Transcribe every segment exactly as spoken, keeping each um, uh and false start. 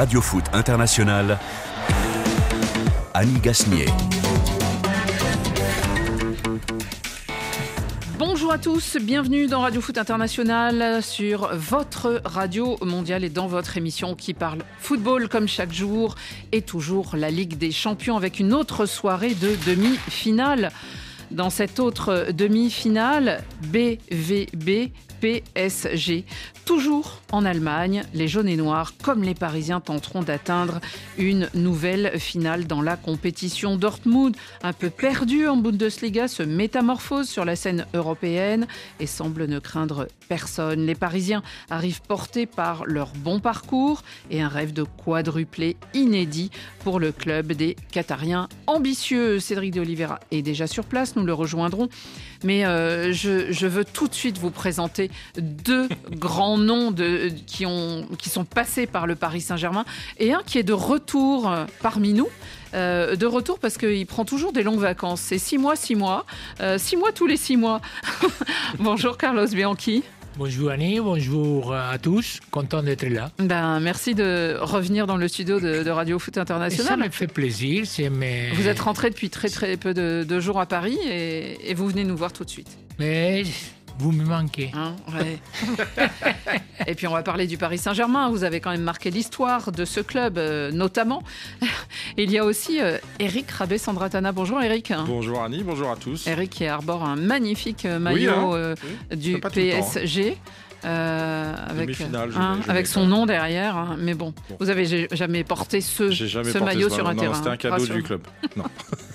Radio Foot International, Annie Gasnier. Bonjour à tous, bienvenue dans Radio Foot International sur votre radio mondiale et dans votre émission qui parle football comme chaque jour et toujours la Ligue des Champions avec une autre soirée de demi-finale. Dans cette autre demi-finale, B V B P S G. Toujours en Allemagne, les jaunes et noirs, comme les Parisiens, tenteront d'atteindre une nouvelle finale dans la compétition. Dortmund, un peu perdu en Bundesliga, se métamorphose sur la scène européenne et semble ne craindre personne. Les Parisiens arrivent portés par leur bon parcours et un rêve de quadruplé inédit pour le club des Qatariens ambitieux. Cédric de Oliveira est déjà sur place, nous le rejoindrons. Mais euh, je, je veux tout de suite vous présenter deux grands noms de, qui, ont, qui sont passés par le Paris Saint-Germain et un qui est de retour euh, parmi nous. Euh, de retour parce qu'il prend toujours des longues vacances. C'est six mois, six mois. Euh, six mois tous les six mois. Bonjour Carlos Bianchi. Bonjour Annie, bonjour à tous, content d'être là. Ben, merci de revenir dans le studio de, de Radio Foot International. Et ça me fait plaisir. C'est mes... Vous êtes rentré depuis très très peu de, de jours à Paris et, et vous venez nous voir tout de suite. Mais vous me manquez. Hein, ouais. Et puis on va parler du Paris Saint-Germain. Vous avez quand même marqué l'histoire de ce club, euh, notamment. Il y a aussi euh, Eric Rabé-Sandratana. Bonjour Eric. Bonjour Annie, bonjour à tous. Eric qui arbore un magnifique maillot oui, hein, euh, oui, du P S G. Euh, avec, hein, avec son nom derrière, hein. Mais bon, bon, vous avez jamais porté ce, jamais ce porté maillot ce sur un non, terrain. C'était un cadeau Rassure. Du club. Non.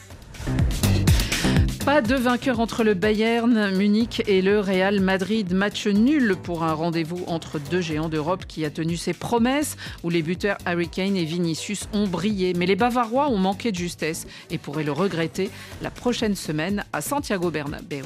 Pas de vainqueur entre le Bayern Munich et le Real Madrid. Match nul pour un rendez-vous entre deux géants d'Europe qui a tenu ses promesses, où les buteurs Harry Kane et Vinicius ont brillé. Mais les Bavarois ont manqué de justesse et pourraient le regretter la prochaine semaine à Santiago Bernabéu.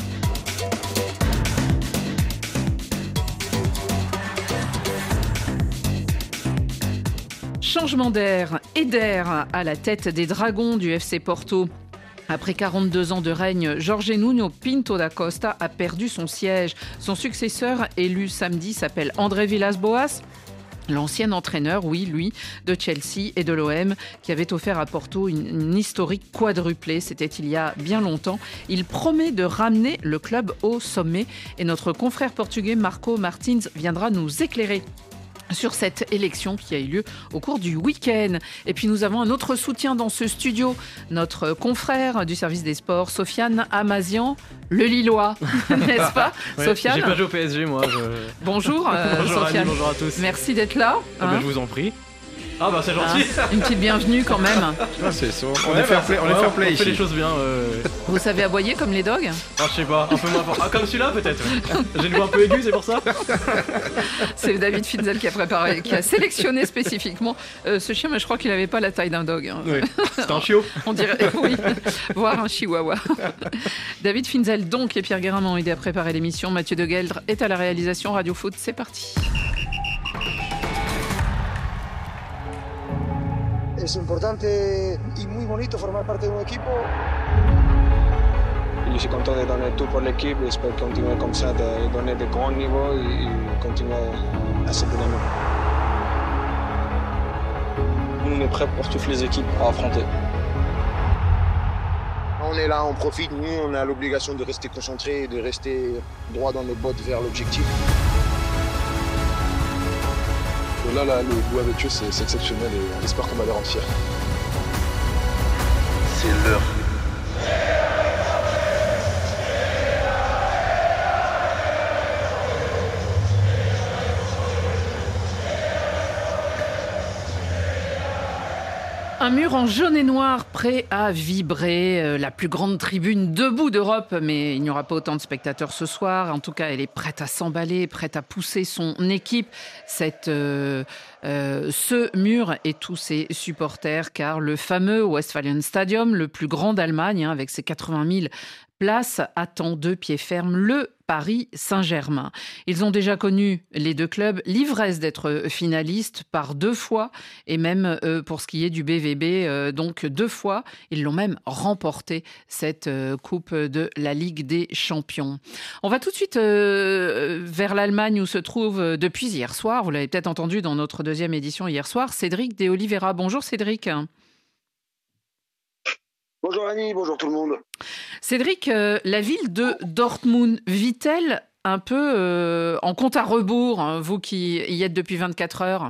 Changement d'air et d'air à la tête des Dragons du F C Porto. Après quarante-deux ans de règne, Jorge Nuno Pinto da Costa a perdu son siège. Son successeur, élu samedi, s'appelle André Villas-Boas. L'ancien entraîneur, oui, lui, de Chelsea et de l'O M, qui avait offert à Porto une, une historique quadruplée. C'était il y a bien longtemps. Il promet de ramener le club au sommet. Et notre confrère portugais Marco Martins viendra nous éclairer sur cette élection qui a eu lieu au cours du week-end. Et puis nous avons un autre soutien dans ce studio, notre confrère du service des sports, Sofiane Amazian, le Lillois, n'est-ce pas, ouais, Sofiane? J'ai pas joué au P S G, moi. Je... Bonjour, euh, bonjour Sofiane. Annie, bonjour à tous. Merci d'être là. Ah, hein. bah, je vous en prie. Ah bah c'est gentil. Hein, une petite bienvenue quand même. Ah, c'est ça. On ouais, est fair play, on, ouais, est fair play on ici. fait les choses bien. Euh... Vous savez aboyer comme les dogs? Ah je sais pas, un peu moins fort. Ah comme celui-là peut-être. J'ai une voix un peu aiguë, c'est pour ça. C'est David Finzel qui a préparé, qui a sélectionné spécifiquement euh, ce chien, mais je crois qu'il n'avait pas la taille d'un dog. Hein. Oui, c'était un chiot. On dirait, oui, voire un chihuahua. David Finzel donc et Pierre Guérin m'ont aidé à préparer l'émission. Mathieu De Gueldre est à la réalisation. Radio Foot, c'est parti. Es importante y muy bonito formar parte de un equipo. Je suis content de donner tout pour l'équipe. J'espère continuer comme ça, de donner de grands niveaux et continuer à cette dynamique. Nous, on est prêts pour toutes les équipes à affronter. On est là, on profite. Nous, on a l'obligation de rester concentrés et de rester droit dans nos bottes vers l'objectif. Là, là, le goût avec eux, c'est, c'est exceptionnel et on espère qu'on va les rendre fiers. C'est l'heure. Un mur en jaune et noir prêt à vibrer, euh, la plus grande tribune debout d'Europe, mais il n'y aura pas autant de spectateurs ce soir. En tout cas, elle est prête à s'emballer, prête à pousser son équipe, cette, euh, euh, ce mur et tous ses supporters, car le fameux Westfalenstadion, le plus grand d'Allemagne, hein, avec ses quatre-vingt mille places, attend de pied ferme le Paris Saint-Germain. Ils ont déjà connu, les deux clubs, l'ivresse d'être finalistes par deux fois et même euh, pour ce qui est du B V B, euh, donc deux fois. Ils l'ont même remporté, cette euh, Coupe de la Ligue des Champions. On va tout de suite euh, vers l'Allemagne où se trouve euh, depuis hier soir, vous l'avez peut-être entendu dans notre deuxième édition hier soir, Cédric de Oliveira. Bonjour Cédric. Bonjour Annie, bonjour tout le monde. Cédric, euh, la ville de Dortmund vit-elle un peu euh, en compte à rebours, hein, vous qui y êtes depuis vingt-quatre heures?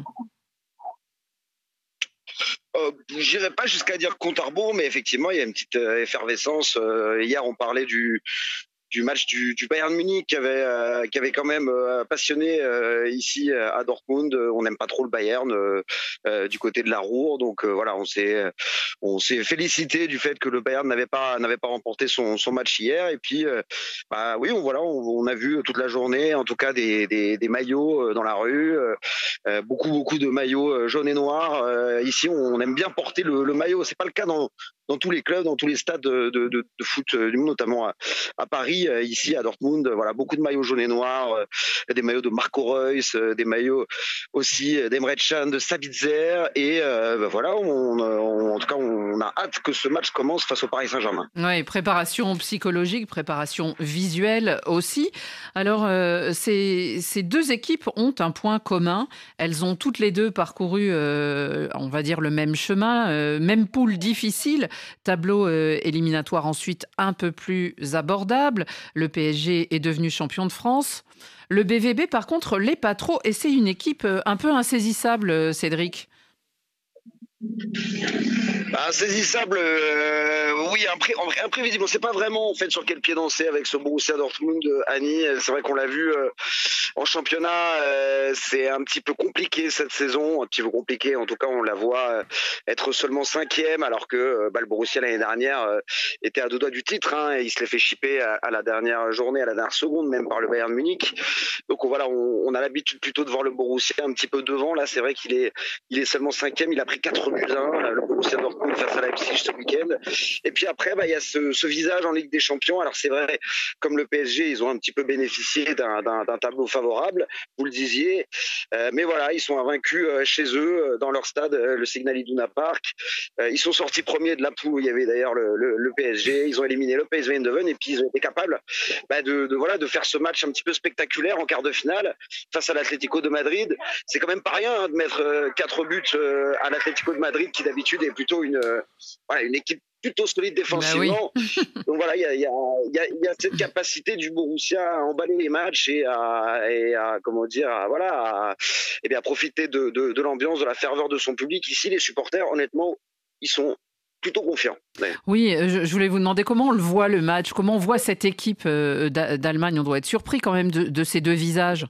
Euh, Je n'irai pas jusqu'à dire compte à rebours, mais effectivement, il y a une petite euh, effervescence. Euh, hier, on parlait du... du match du, du Bayern Munich qui avait, euh, qui avait quand même euh, passionné euh, ici à Dortmund. On n'aime pas trop le Bayern euh, euh, du côté de la Ruhr, donc euh, voilà, on s'est on s'est félicité du fait que le Bayern n'avait pas n'avait pas remporté son, son match hier. Et puis euh, bah oui, on voilà, on, on a vu toute la journée, en tout cas des des, des maillots dans la rue, euh, beaucoup beaucoup de maillots jaunes et noirs. Euh, ici, on aime bien porter le, le maillot. C'est pas le cas dans dans tous les clubs, dans tous les stades de, de, de, de foot du monde, notamment à, à Paris, ici à Dortmund. Voilà, beaucoup de maillots jaunes et noirs, des maillots de Marco Reus, des maillots aussi d'Emre Can, de Sabitzer. Et euh, ben voilà, on, on, en tout cas, on a hâte que ce match commence face au Paris Saint-Germain. Oui, préparation psychologique, préparation visuelle aussi. Alors, euh, ces, ces deux équipes ont un point commun. Elles ont toutes les deux parcouru, euh, on va dire, le même chemin, euh, même poule difficile. Tableau euh, éliminatoire ensuite un peu plus abordable. Le P S G est devenu champion de France. Le B V B, par contre, l'est pas trop. Et c'est une équipe un peu insaisissable, Cédric. Bah, insaisissable, euh, oui, impré- imprévisible. On ne sait pas vraiment en fait sur quel pied danser avec ce Borussia Dortmund, Annie. C'est vrai qu'on l'a vu euh, en championnat, euh, c'est un petit peu compliqué cette saison, un petit peu compliqué. En tout cas, on la voit euh, être seulement cinquième, alors que euh, bah, le Borussia l'année dernière euh, était à deux doigts du titre. Hein, et il se l'est fait chipper à, à la dernière journée, à la dernière seconde, même par le Bayern Munich. Donc voilà, on, on a l'habitude plutôt de voir le Borussia un petit peu devant. Là, c'est vrai qu'il est, il est seulement cinquième. Il a pris quatre buts à un, le Borussia Dortmund face à Leipzig ce week-end. Et puis après, bah, il y a ce, ce visage en Ligue des Champions. Alors c'est vrai, comme le P S G, ils ont un petit peu bénéficié d'un, d'un, d'un tableau favorable, vous le disiez. Euh, mais voilà, ils sont invaincus euh, chez eux, euh, dans leur stade, euh, le Signal Iduna Park. Euh, ils sont sortis premiers de la poule où il y avait d'ailleurs le, le, le P S G. Ils ont éliminé le P S V Eindhoven et puis ils ont été capables bah, de, de, voilà, de faire ce match un petit peu spectaculaire en quart de finale face à l'Atlético de Madrid. C'est quand même pas rien hein, de mettre euh, quatre buts euh, à l'Atlético de Madrid qui d'habitude est plutôt une, euh, voilà, une équipe plutôt solide défensivement. Bah oui. Donc voilà, il y a, y, a, y, a, y a cette capacité du Borussia à emballer les matchs et à, et à comment dire, à, voilà, à, et bien, à profiter de, de, de l'ambiance, de la ferveur de son public. Ici, les supporters, honnêtement, ils sont plutôt confiants. Oui, je, je voulais vous demander comment on le voit le match, comment on voit cette équipe euh, d'Allemagne. On doit être surpris quand même de, de ces deux visages.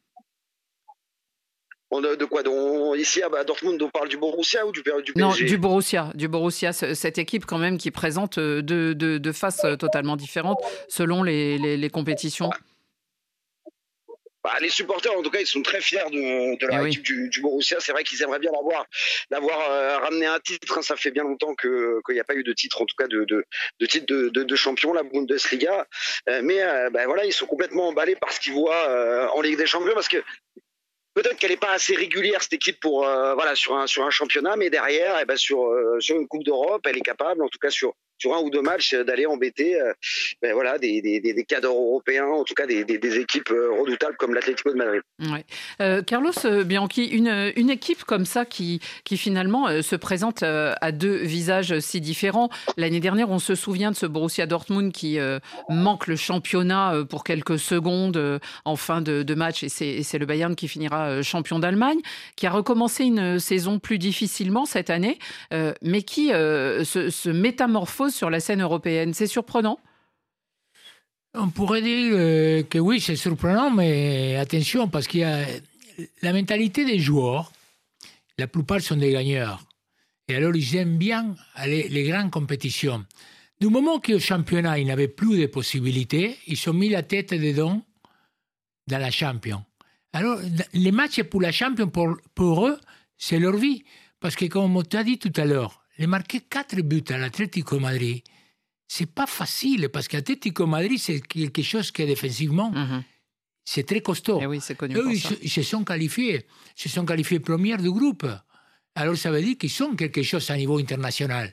De quoi donc, ici à Dortmund, on parle du Borussia ou du, du P S G? Non, du Borussia, du Borussia, cette équipe quand même qui présente deux, deux, deux faces totalement différentes selon les, les, les compétitions. Bah, les supporters, en tout cas, ils sont très fiers de, de leur équipe oui. du, du Borussia. C'est vrai qu'ils aimeraient bien l'avoir, l'avoir euh, ramené un titre. Ça fait bien longtemps que qu'il n'y a pas eu de titre, en tout cas de, de, de titre de, de, de champion, la Bundesliga. Euh, mais euh, bah, voilà, ils sont complètement emballés par ce qu'ils voient euh, en Ligue des Champions, parce que peut-être qu'elle n'est pas assez régulière cette équipe pour euh, voilà sur un sur un championnat, mais derrière, eh ben sur euh, sur une Coupe d'Europe, elle est capable, en tout cas sur sur un ou deux matchs, d'aller embêter euh, ben voilà des des des cadres européens, en tout cas des des, des équipes redoutables comme l'Atlético de Madrid. Ouais. Euh, Carlos Bianchi, une une équipe comme ça qui qui finalement euh, se présente euh, à deux visages si différents. L'année dernière, on se souvient de ce Borussia Dortmund qui euh, manque le championnat euh, pour quelques secondes euh, en fin de, de match, et c'est et c'est le Bayern qui finira euh, champion d'Allemagne, qui a recommencé une saison plus difficilement cette année, euh, mais qui euh, se, se métamorphose sur la scène européenne. C'est surprenant? On pourrait dire euh, que oui, c'est surprenant, mais attention, parce qu'il y a la mentalité des joueurs. La plupart sont des gagneurs. Et alors, ils aiment bien aller les grandes compétitions. Du moment qu'au championnat, ils n'avaient plus de possibilités, ils ont mis la tête dedans dans la Champions. Alors, les matchs pour la Champions, pour, pour eux, c'est leur vie. Parce que, comme on t'a dit tout à l'heure, les marquer quatre buts à l'Atlético Madrid, c'est pas facile parce qu'Atlético Madrid, c'est quelque chose qui, défensivement, mm-hmm. c'est très costaud. Et oui, c'est connu Eux, pour ils, ça. Se, ils se sont qualifiés. Ils se sont qualifiés première du groupe. Alors, ça veut dire qu'ils sont quelque chose à niveau international.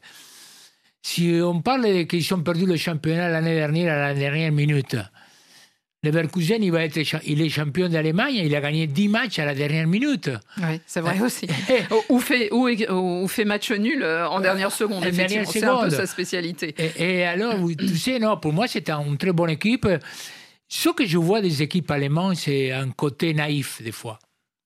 Si on parle qu'ils ont perdu le championnat l'année dernière à la dernière minute, Leverkusen, il, va être, il est champion d'Allemagne, il a gagné dix matchs à la dernière minute. Oui, c'est vrai aussi. ou, fait, ou, ou fait match nul en dernière seconde, effectivement. C'est un peu sa spécialité. Et, et alors, tu sais, non, pour moi, c'est une très bonne équipe. Ce que je vois des équipes allemandes, c'est un côté naïf, des fois.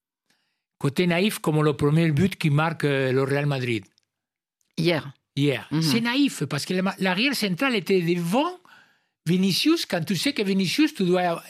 Côté naïf, comme le premier but qui marque le Real Madrid. Hier. Hier. Mm-hmm. C'est naïf, parce que l'arrière central était devant Vinicius, quand tu sais que Vinicius, tu dois...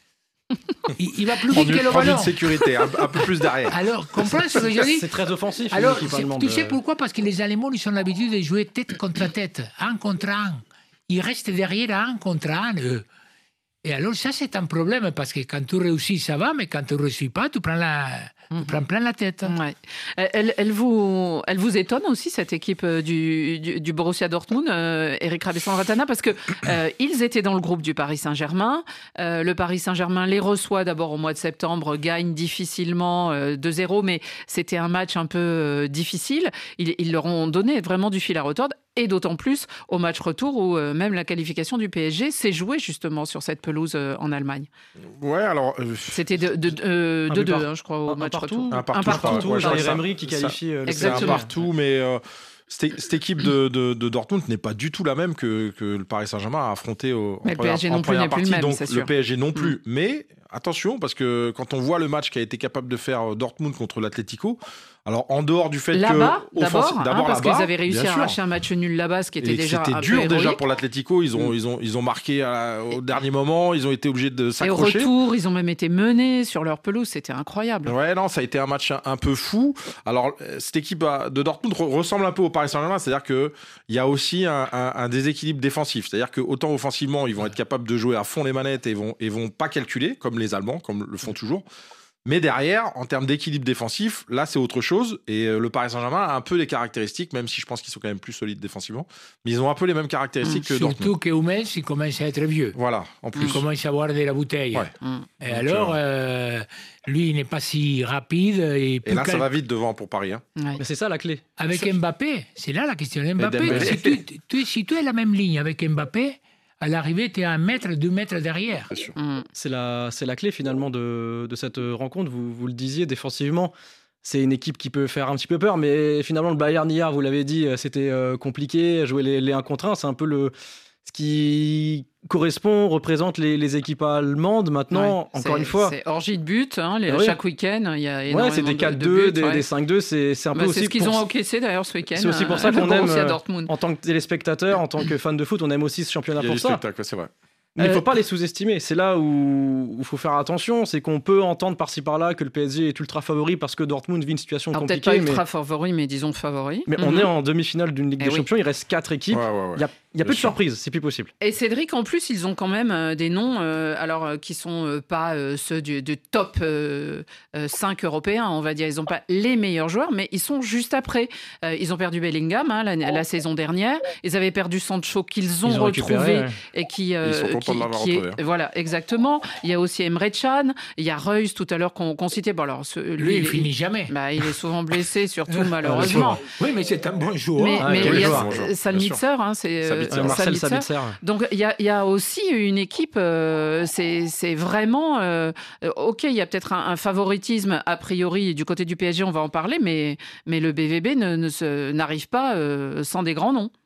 Il, il va plus vite que le ballon. Prendre une sécurité, un, un peu plus derrière. Alors, comprends ce que je dis? C'est très offensif. Alors, tu sais pourquoi? Parce que les Allemands, ils ont l'habitude de jouer tête contre tête, un contre un. Ils restent derrière un contre un, eux. Et alors, ça, c'est un problème, parce que quand tu réussis, ça va, mais quand tu ne réussis pas, tu prends, la, tu mmh. prends plein la tête. Ouais. Elle, elle, vous, elle vous étonne aussi, cette équipe du, du, du Borussia Dortmund, euh, Eric Rabesson-Ratana, parce qu'ils euh, étaient dans le groupe du Paris Saint-Germain. Euh, le Paris Saint-Germain les reçoit d'abord au mois de septembre, gagne difficilement euh, deux zéro, mais c'était un match un peu euh, difficile. Ils, ils leur ont donné vraiment du fil à retordre. Et d'autant plus au match retour où euh, même la qualification du P S G s'est jouée justement sur cette pelouse euh, en Allemagne. Ouais, alors... Euh, C'était deux deux, euh, deux, deux hein, je crois, au un, match un partout, retour. Un partout, un partout, partout ouais, Jean Emery qui qualifie ça, le C'est un partout, mais... Euh, Cette, cette équipe de, de, de Dortmund n'est pas du tout la même que, que le Paris Saint-Germain a affronté au, mais en le P S G première, non plus n'est plus partie. le même, Donc c'est sûr. le P S G non plus. Mm. Mais attention, parce que quand on voit le match qu'a été capable de faire Dortmund contre l'Atlético, alors en dehors du fait là-bas, que d'abord, offensi- d'abord hein, parce là-bas, qu'ils avaient réussi à arracher un match nul là-bas, ce qui était et déjà c'était un dur peu déjà héroïque. pour l'Atlético. Ils ont, mm. ils ont, ils ont marqué à, au dernier moment. Ils ont été obligés de s'accrocher. Et au retour, ils ont même été menés sur leur pelouse. C'était incroyable. Ouais, non, ça a été un match un, un peu fou. Alors cette équipe de Dortmund ressemble un peu au Paris Saint-Germain, c'est-à-dire que il y a aussi un, un, un déséquilibre défensif. C'est-à-dire que autant offensivement, ils vont être capables de jouer à fond les manettes et vont et vont pas calculer comme les Allemands, comme le font toujours. Mais derrière, en termes d'équilibre défensif, là, c'est autre chose. Et le Paris Saint-Germain a un peu les caractéristiques, même si je pense qu'ils sont quand même plus solides défensivement. Mais ils ont un peu les mêmes caractéristiques mmh. que Dortmund. Surtout que Hummels, il commence à être vieux. Voilà, en plus. Il commence à avoir de la bouteille. Ouais. Mmh. Et Donc, alors, euh, lui, il n'est pas si rapide. Et, et là, cal... ça va vite devant pour Paris. Hein. Ouais. Mais c'est ça la clé. Avec c'est... Mbappé, c'est là la question. Mbappé, si tu, tu, si tu es la même ligne avec Mbappé, à l'arrivée, tu es à un mètre, deux mètres derrière. C'est sûr. Mmh. C'est la, c'est la clé finalement de, de cette rencontre. Vous, vous le disiez, défensivement, c'est une équipe qui peut faire un petit peu peur, mais finalement, le Bayern hier, vous l'avez dit, c'était compliqué. Jouer les, les un contre un, c'est un peu le, ce qui correspond, représente les, les équipes allemandes. Maintenant, ouais, encore une fois... C'est orgie de but, hein, les, oui. chaque week-end, il y a énormément ouais, c'est des quatre deux, de buts, des, ouais. des cinq deux, c'est, c'est un bah, peu c'est aussi... C'est ce qu'ils pour... ont encaissé d'ailleurs ce week-end. C'est aussi pour ça qu'on aime, Dortmund. en tant que téléspectateur, en tant que fan de foot, on aime aussi ce championnat il y a pour du ça. spectacle, c'est vrai. Mais il ne Euh, faut pas les sous-estimer. C'est là où il faut faire attention. C'est qu'on peut entendre par-ci par-là que le P S G est ultra favori parce que Dortmund vit une situation Alors, compliquée. peut-être pas ultra mais... favori, mais disons favori. Mais mm-hmm. on est en demi-finale d'une Ligue eh des oui. Champions. Il reste quatre équipes. Ouais, ouais, ouais. Il y a, il y a peu de surprises. C'est plus possible. Et Cédric, en plus, ils ont quand même euh, des noms euh, alors, euh, qui ne sont euh, pas euh, ceux du, du top euh, euh, cinq européens, on va dire. Ils n'ont pas les meilleurs joueurs, mais ils sont juste après. Euh, ils ont perdu Bellingham hein, la, la saison dernière. Ils avaient perdu Sancho qu'ils ont, ils ont retrouvé. ouais. Et qui, euh, ils sont contents qui, de l'avoir qui retrouvé. Est, voilà, exactement. Il y a aussi Emre Can, il y a Reus tout à l'heure qu'on, qu'on citait. Bon, alors, ce, lui, lui, il, il finit jamais. Bah, il est souvent blessé, surtout malheureusement. Oui, mais c'est un bon joueur. Mais, ah, mais il y joueur, a Salmitzer, hein, c'est Sabitzer. euh, Marcel Sabitzer. Sabitzer. Donc il y, y a aussi une équipe, euh, c'est, c'est vraiment... Euh, ok, il y a peut-être un, un favoritisme a priori du côté du P S G, on va en parler, mais, mais le B V B ne, ne se, n'arrive pas euh, sans des grands noms.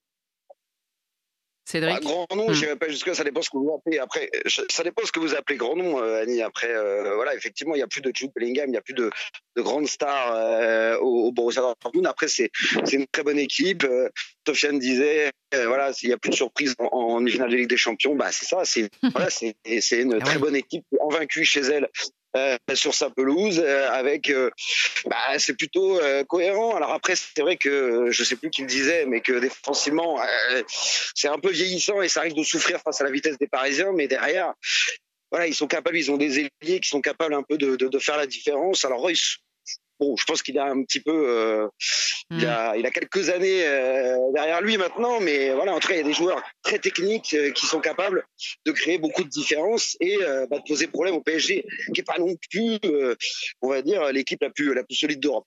Cédric. Ah, grand nom, hum. je n'irai pas jusque-là, ça dépend ce que vous appelez. Après, ça dépend ce que vous appelez grand nom, euh, Annie. Après, euh, voilà, effectivement, il n'y a plus de Jude Bellingham, il n'y a plus de, de grandes stars euh, au, au Borussia Dortmund. Après, c'est, c'est une très bonne équipe. Euh, Sofiane disait, euh, voilà, s'il n'y a plus de surprise en, en demi-finale de Ligue des Champions, bah c'est ça, c'est voilà, c'est, c'est une ah très ouais. bonne équipe, invaincue chez elle. Euh, sur sa pelouse euh, avec euh, bah c'est plutôt euh, cohérent. Alors après c'est vrai que je sais plus qui le disait mais que défensivement euh, c'est un peu vieillissant et ça risque de souffrir face à la vitesse des Parisiens, mais derrière voilà, ils sont capables, ils ont des ailiers qui sont capables un peu de, de, de faire la différence. Alors Reus, bon, je pense qu'il a un petit peu, euh, mmh. il, a, il a quelques années euh, derrière lui maintenant, mais voilà, en tout cas, il y a des joueurs très techniques euh, qui sont capables de créer beaucoup de différences et euh, bah, de poser problème au P S G, qui est pas non plus, euh, on va dire, l'équipe la plus, la plus solide d'Europe.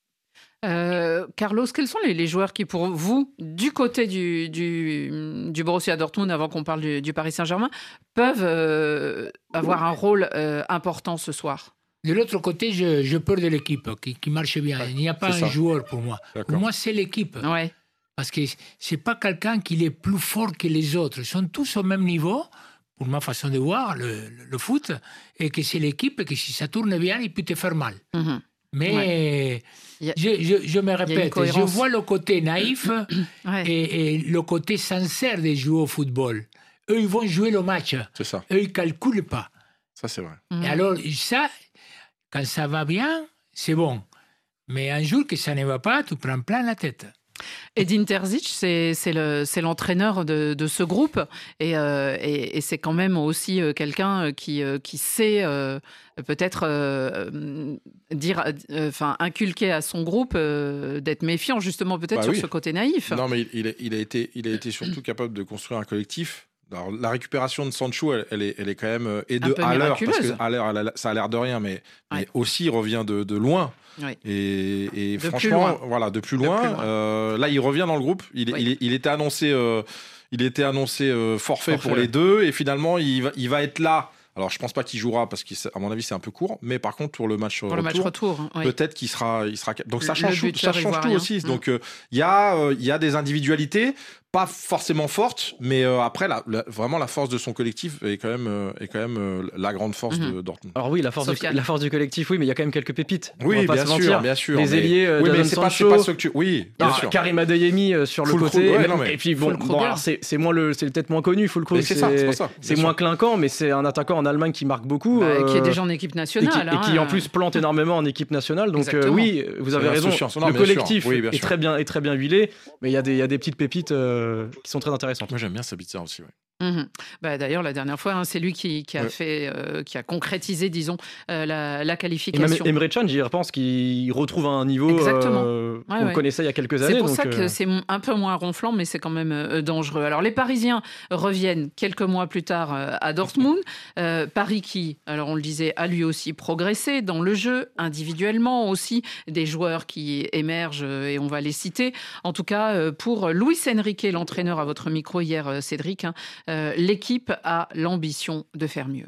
Euh, Carlos, quels sont les, les joueurs qui, pour vous, du côté du, du, du Borussia Dortmund, avant qu'on parle du, du Paris Saint-Germain, peuvent euh, avoir un rôle euh, important ce soir? De l'autre côté, je, je peur de l'équipe qui, qui marche bien. Il n'y a pas un joueur pour moi. D'accord. Pour moi, c'est l'équipe. Ouais. Parce que ce n'est pas quelqu'un qui est plus fort que les autres. Ils sont tous au même niveau, pour ma façon de voir le, le, le foot, et que c'est l'équipe et que si ça tourne bien, il peut te faire mal. Mm-hmm. Mais ouais. a, je, je, je me répète, je vois le côté naïf ouais. et, et le côté sincère de jouer au football. Eux, ils vont jouer le match. C'est ça. Eux, ils ne calculent pas. Ça, c'est vrai. Mm. Et alors, ça, quand ça va bien, c'est bon. Mais un jour que ça ne va pas, tu prends plein la tête. Edin Terzic, c'est, c'est, le, c'est l'entraîneur de, de ce groupe et, euh, et, et c'est quand même aussi quelqu'un qui, qui sait euh, peut-être euh, dire, enfin, euh, inculquer à son groupe euh, d'être méfiant justement peut-être bah sur oui. ce côté naïf. Non, mais il, il, il, a été, il a été surtout capable de construire un collectif. Alors, la récupération de Sancho, elle, elle, est, elle est quand même et de à l'heure, parce que à l'heure, ça a l'air de rien, mais, ouais. mais aussi revient de, de loin. Oui. Et, et franchement, voilà, de plus loin. De plus loin. Euh, là, il revient dans le groupe. Il, oui. il, il était annoncé, euh, il était annoncé euh, forfait, forfait pour les deux, et finalement, il va, il va être là. Alors, je pense pas qu'il jouera parce qu'à mon avis, c'est un peu court. Mais par contre, pour le match pour retour, le match retour hein, oui. peut-être qu'il sera, il sera. Donc, ça change, tout, ça change tout aussi. Mmh. Donc, il euh, y a, il euh, y a des individualités. Pas forcément forte, mais euh, après, la, la, vraiment, la force de son collectif est quand même, euh, est quand même euh, la grande force mm-hmm. de Dortmund. Alors oui, la force, du, la force du collectif, oui, mais il y a quand même quelques pépites. Oui, bien sûr, bien sûr. Les ailiers, euh, oui, mais c'est Sancho, pas, c'est pas ce que tu... Oui, bien non, sûr. Karim Adeyemi euh, sur le Full côté. Crew, ouais, non, mais... Et puis bon, bon alors, c'est, c'est, moins le, c'est peut-être moins connu, Full Crew, c'est, c'est, ça, ça, c'est moins clinquant, mais c'est un attaquant en Allemagne qui marque beaucoup. Bah, euh, qui est déjà en équipe nationale. Et qui, hein, et qui en plus plante énormément en équipe nationale. Donc euh, oui, vous avez raison, le collectif est très bien huilé, mais il y a des petites pépites qui sont très intéressantes. Moi, j'aime bien Sabitzer aussi, ouais. Mmh. Bah, d'ailleurs, la dernière fois, hein, c'est lui qui, qui a ouais. fait, euh, qui a concrétisé, disons, euh, la, la qualification. Et même Emre Can, j'y repense, qu'il retrouve un niveau euh, ouais, qu'on ouais. connaissait il y a quelques années. C'est pour donc ça que euh... c'est un peu moins ronflant, mais c'est quand même euh, dangereux. Alors, les Parisiens reviennent quelques mois plus tard euh, à Dortmund. Euh, Paris qui, alors on le disait, a lui aussi progressé dans le jeu, individuellement aussi, des joueurs qui émergent euh, et on va les citer. En tout cas, euh, pour Luis Enrique, l'entraîneur à votre micro hier, euh, Cédric, hein, Euh, l'équipe a l'ambition de faire mieux.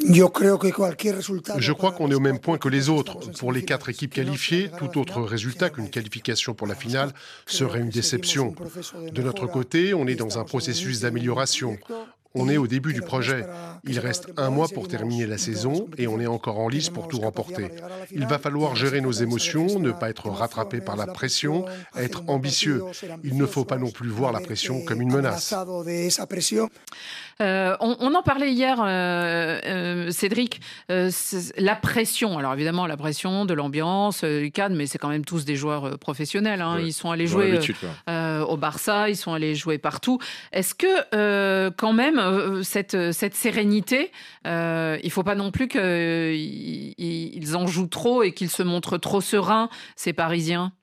Je crois qu'on est au même point que les autres. Pour les quatre équipes qualifiées, tout autre résultat qu'une qualification pour la finale serait une déception. De notre côté, on est dans un processus d'amélioration. On est au début du projet. Il reste un mois pour terminer la saison et on est encore en lice pour tout remporter. Il va falloir gérer nos émotions, ne pas être rattrapé par la pression, être ambitieux. Il ne faut pas non plus voir la pression comme une menace. Euh, on, on en parlait hier, euh, euh, Cédric, euh, la pression. Alors évidemment, la pression de l'ambiance, euh, du cadre, mais c'est quand même tous des joueurs euh, professionnels. Hein. Ouais, ils sont allés jouer euh, au Barça, ils sont allés jouer partout. Est-ce que euh, quand même, euh, cette, cette sérénité, euh, il ne faut pas non plus qu'ils euh, en jouent trop et qu'ils se montrent trop sereins, ces Parisiens?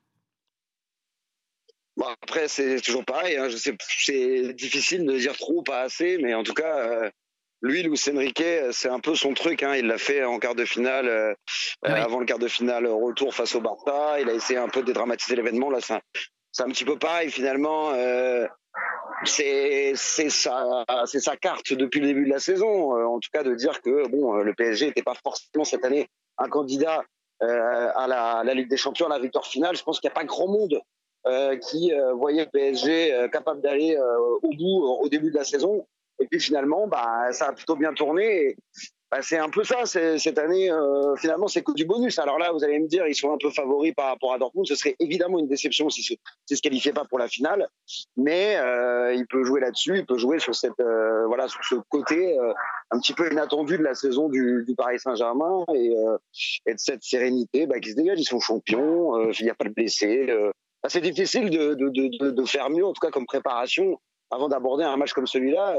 Bon, après, c'est toujours pareil. Hein. Je sais, c'est difficile de dire trop ou pas assez, mais en tout cas, euh, lui, Luis Enrique, c'est un peu son truc. Hein. Il l'a fait en quart de finale, euh, oui. avant le quart de finale retour face au Barça. Il a essayé un peu de dédramatiser l'événement. Là, c'est un, c'est un petit peu pareil finalement. Euh, c'est, c'est, sa, c'est sa carte depuis le début de la saison. Euh, en tout cas, de dire que bon, le P S G n'était pas forcément cette année un candidat euh, à, la, à la Ligue des Champions, à la victoire finale. Je pense qu'il n'y a pas grand monde Euh, qui euh, voyait le P S G euh, capable d'aller euh, au bout euh, au début de la saison. Et puis finalement, bah, ça a plutôt bien tourné. Et, bah, c'est un peu ça, c'est, cette année, euh, finalement, c'est que du bonus. Alors là, vous allez me dire, ils sont un peu favoris par rapport à Dortmund. Ce serait évidemment une déception si c'est si se qualifiait pas pour la finale. Mais euh, il peut jouer là-dessus, il peut jouer sur, cette, euh, voilà, sur ce côté euh, un petit peu inattendu de la saison du, du Paris Saint-Germain et, euh, et de cette sérénité bah, qui se dégage. Ils sont champions, euh, il n'y a pas de blessés. Euh, C'est difficile de, de, de, de faire mieux, en tout cas comme préparation, avant d'aborder un match comme celui-là, de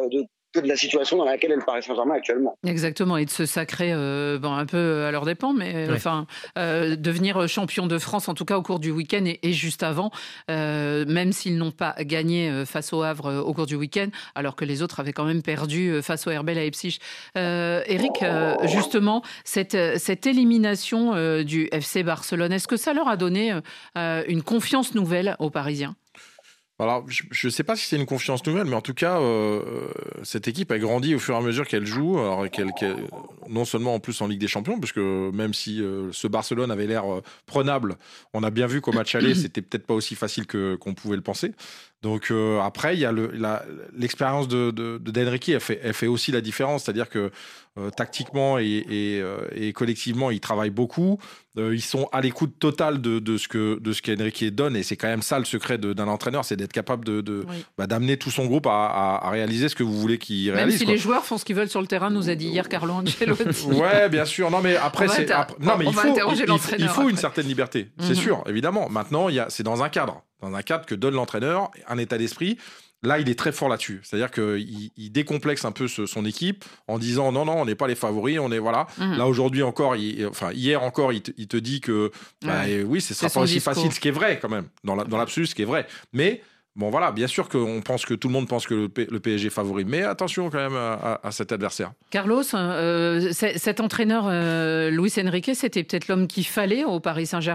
que de la situation dans laquelle est le Paris Saint-Germain actuellement. Exactement, et de se sacrer euh, bon, un peu à leur dépens, mais oui. enfin, euh, devenir champion de France, en tout cas au cours du week-end et, et juste avant, euh, même s'ils n'ont pas gagné face au Havre au cours du week-end, alors que les autres avaient quand même perdu face au R B Leipzig. Euh, Eric, euh, justement, cette, cette élimination euh, du F C Barcelone, est-ce que ça leur a donné euh, une confiance nouvelle aux Parisiens ? Alors, je ne sais pas si c'est une confiance nouvelle, mais en tout cas, euh, cette équipe a grandi au fur et à mesure qu'elle joue, alors qu'elle, qu'elle, non seulement en plus en Ligue des Champions, parce que même si euh, ce Barcelone avait l'air euh, prenable, on a bien vu qu'au match aller, c'était peut-être pas aussi facile que, qu'on pouvait le penser. Donc euh, après, il y a le, la, l'expérience de, de, de d'Enrique, elle fait, elle fait aussi la différence, c'est-à-dire que euh, tactiquement et, et, euh, et collectivement, ils travaillent beaucoup. Euh, ils sont à l'écoute totale de, de ce que de ce qu'Enrique donne, et c'est quand même ça le secret de, d'un entraîneur, c'est d'être capable de, de oui. bah, d'amener tout son groupe à, à, à réaliser ce que vous voulez qu'il réalise. Même si quoi. Les joueurs font ce qu'ils veulent sur le terrain, nous a dit hier Carlo Ancelotti. Ouais, bien sûr. Non, mais après, c'est après, non, mais il faut, il, il faut une après. certaine liberté, c'est mm-hmm. sûr, évidemment. Maintenant, il y a, c'est dans un cadre. Dans un cadre que donne l'entraîneur, un état d'esprit. Là, il est très fort là-dessus. C'est-à-dire qu'il il décomplexe un peu ce, son équipe en disant non, non, on n'est pas les favoris, on est voilà. Mmh. Là, aujourd'hui encore, il, enfin hier encore, il te, il te dit que bah, ouais. oui, ce ne sera pas aussi discours. facile, ce qui est vrai quand même, dans, la, dans l'absolu, ce qui est vrai. Mais bon, voilà, bien sûr qu'on pense que tout le monde pense que le, P, le P S G est favori, mais attention quand même à, à, à cet adversaire. Carlos, euh, cet entraîneur euh, Luis Enrique, c'était peut-être l'homme qu'il fallait au Paris Saint-Germain ?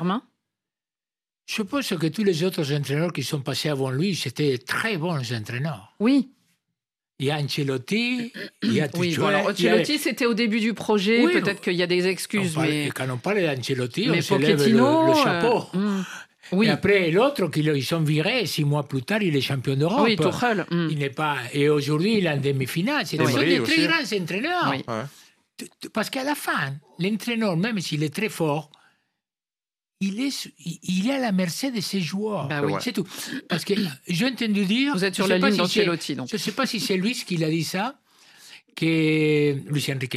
Je pense que tous les autres entraîneurs qui sont passés avant lui, c'était très bons entraîneurs. Oui. Il y a Ancelotti, il y a Tuchel. Oui, bon, alors Ancelotti, a... c'était au début du projet. Oui, peut-être qu'il y a des excuses. Parle, mais... Quand on parle d'Ancelotti, mais on se lève le, le chapeau. Euh, mm, oui. Et après, l'autre, ils sont virés, six mois plus tard, il est champion d'Europe. Oui, Tuchel. Mm. Il n'est pas... Et aujourd'hui, il est en demi-finale. C'est oui. des très grands entraîneurs. Oui. Ouais. Parce qu'à la fin, l'entraîneur, même s'il est très fort, Il est, il est à la mercé de ses joueurs. Bah oui. C'est tout. Parce que j'ai entendu dire... Vous êtes sur la ligne si d'Ancelotti, donc. Je ne sais pas si c'est Luis qui l'a dit ça, que... Luis Enrique.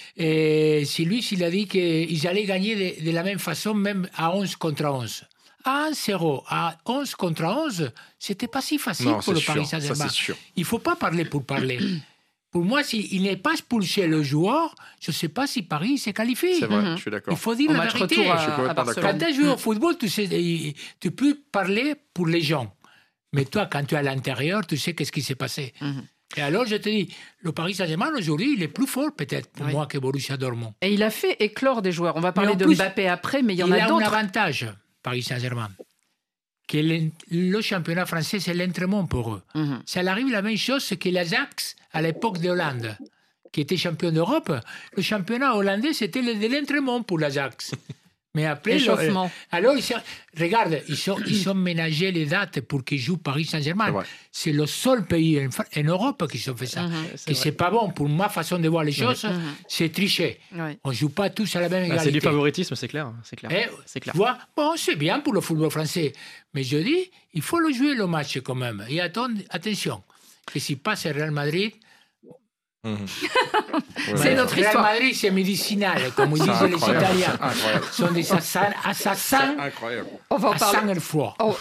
Et si Luis, il a dit qu'ils allaient gagner de, de la même façon, même à onze contre onze. À un zéro, à onze contre onze, ce n'était pas si facile non, pour le sûr. Paris Saint-Germain. Ça, il ne faut pas parler pour parler. Pour moi, s'il n'est pas expulsé le joueur, je ne sais pas si Paris s'est qualifié. C'est vrai, mm-hmm. je suis d'accord. Il faut dire au la vérité. À, à quand tu joues au football, tu, sais, tu peux parler pour les gens. Mais toi, quand tu es à l'intérieur, tu sais qu'est-ce qui s'est passé. Mm-hmm. Et alors, je te dis, le Paris Saint-Germain, aujourd'hui, il est plus fort peut-être pour oui. moi que Borussia Dortmund. Et il a fait éclore des joueurs. On va parler de plus, Mbappé après, mais il y en il a, a d'autres. Il a un avantage, Paris Saint-Germain. Que le championnat français, c'est l'entraînement pour eux. Mm-hmm. Ça arrive la même chose que l'Ajax à l'époque de Hollande, qui était champion d'Europe. Le championnat hollandais, c'était de l'entraînement pour l'Ajax. Mais après, le, alors, ils sont, regarde, ils sont, ils ont ménagé les dates pour qu'ils jouent Paris Saint-Germain. C'est, c'est le seul pays en, en Europe qui ont fait ça. Mm-hmm, c'est, c'est pas bon. Pour ma façon de voir les choses, mm-hmm. c'est tricher. Ouais. On ne joue pas tous à la même égalité. Ah, c'est du favoritisme, c'est clair. C'est clair. Et, c'est clair. Vois, bon, c'est bien pour le football français. Mais je dis, il faut le jouer le match quand même. Et attends, attention, que si passe le Real Madrid... Mmh. Ouais. C'est notre Real histoire. Madrid, c'est médicinal, comme disent les Italiens. Ce sont des assassins, assassins on va en parler. Fois. On...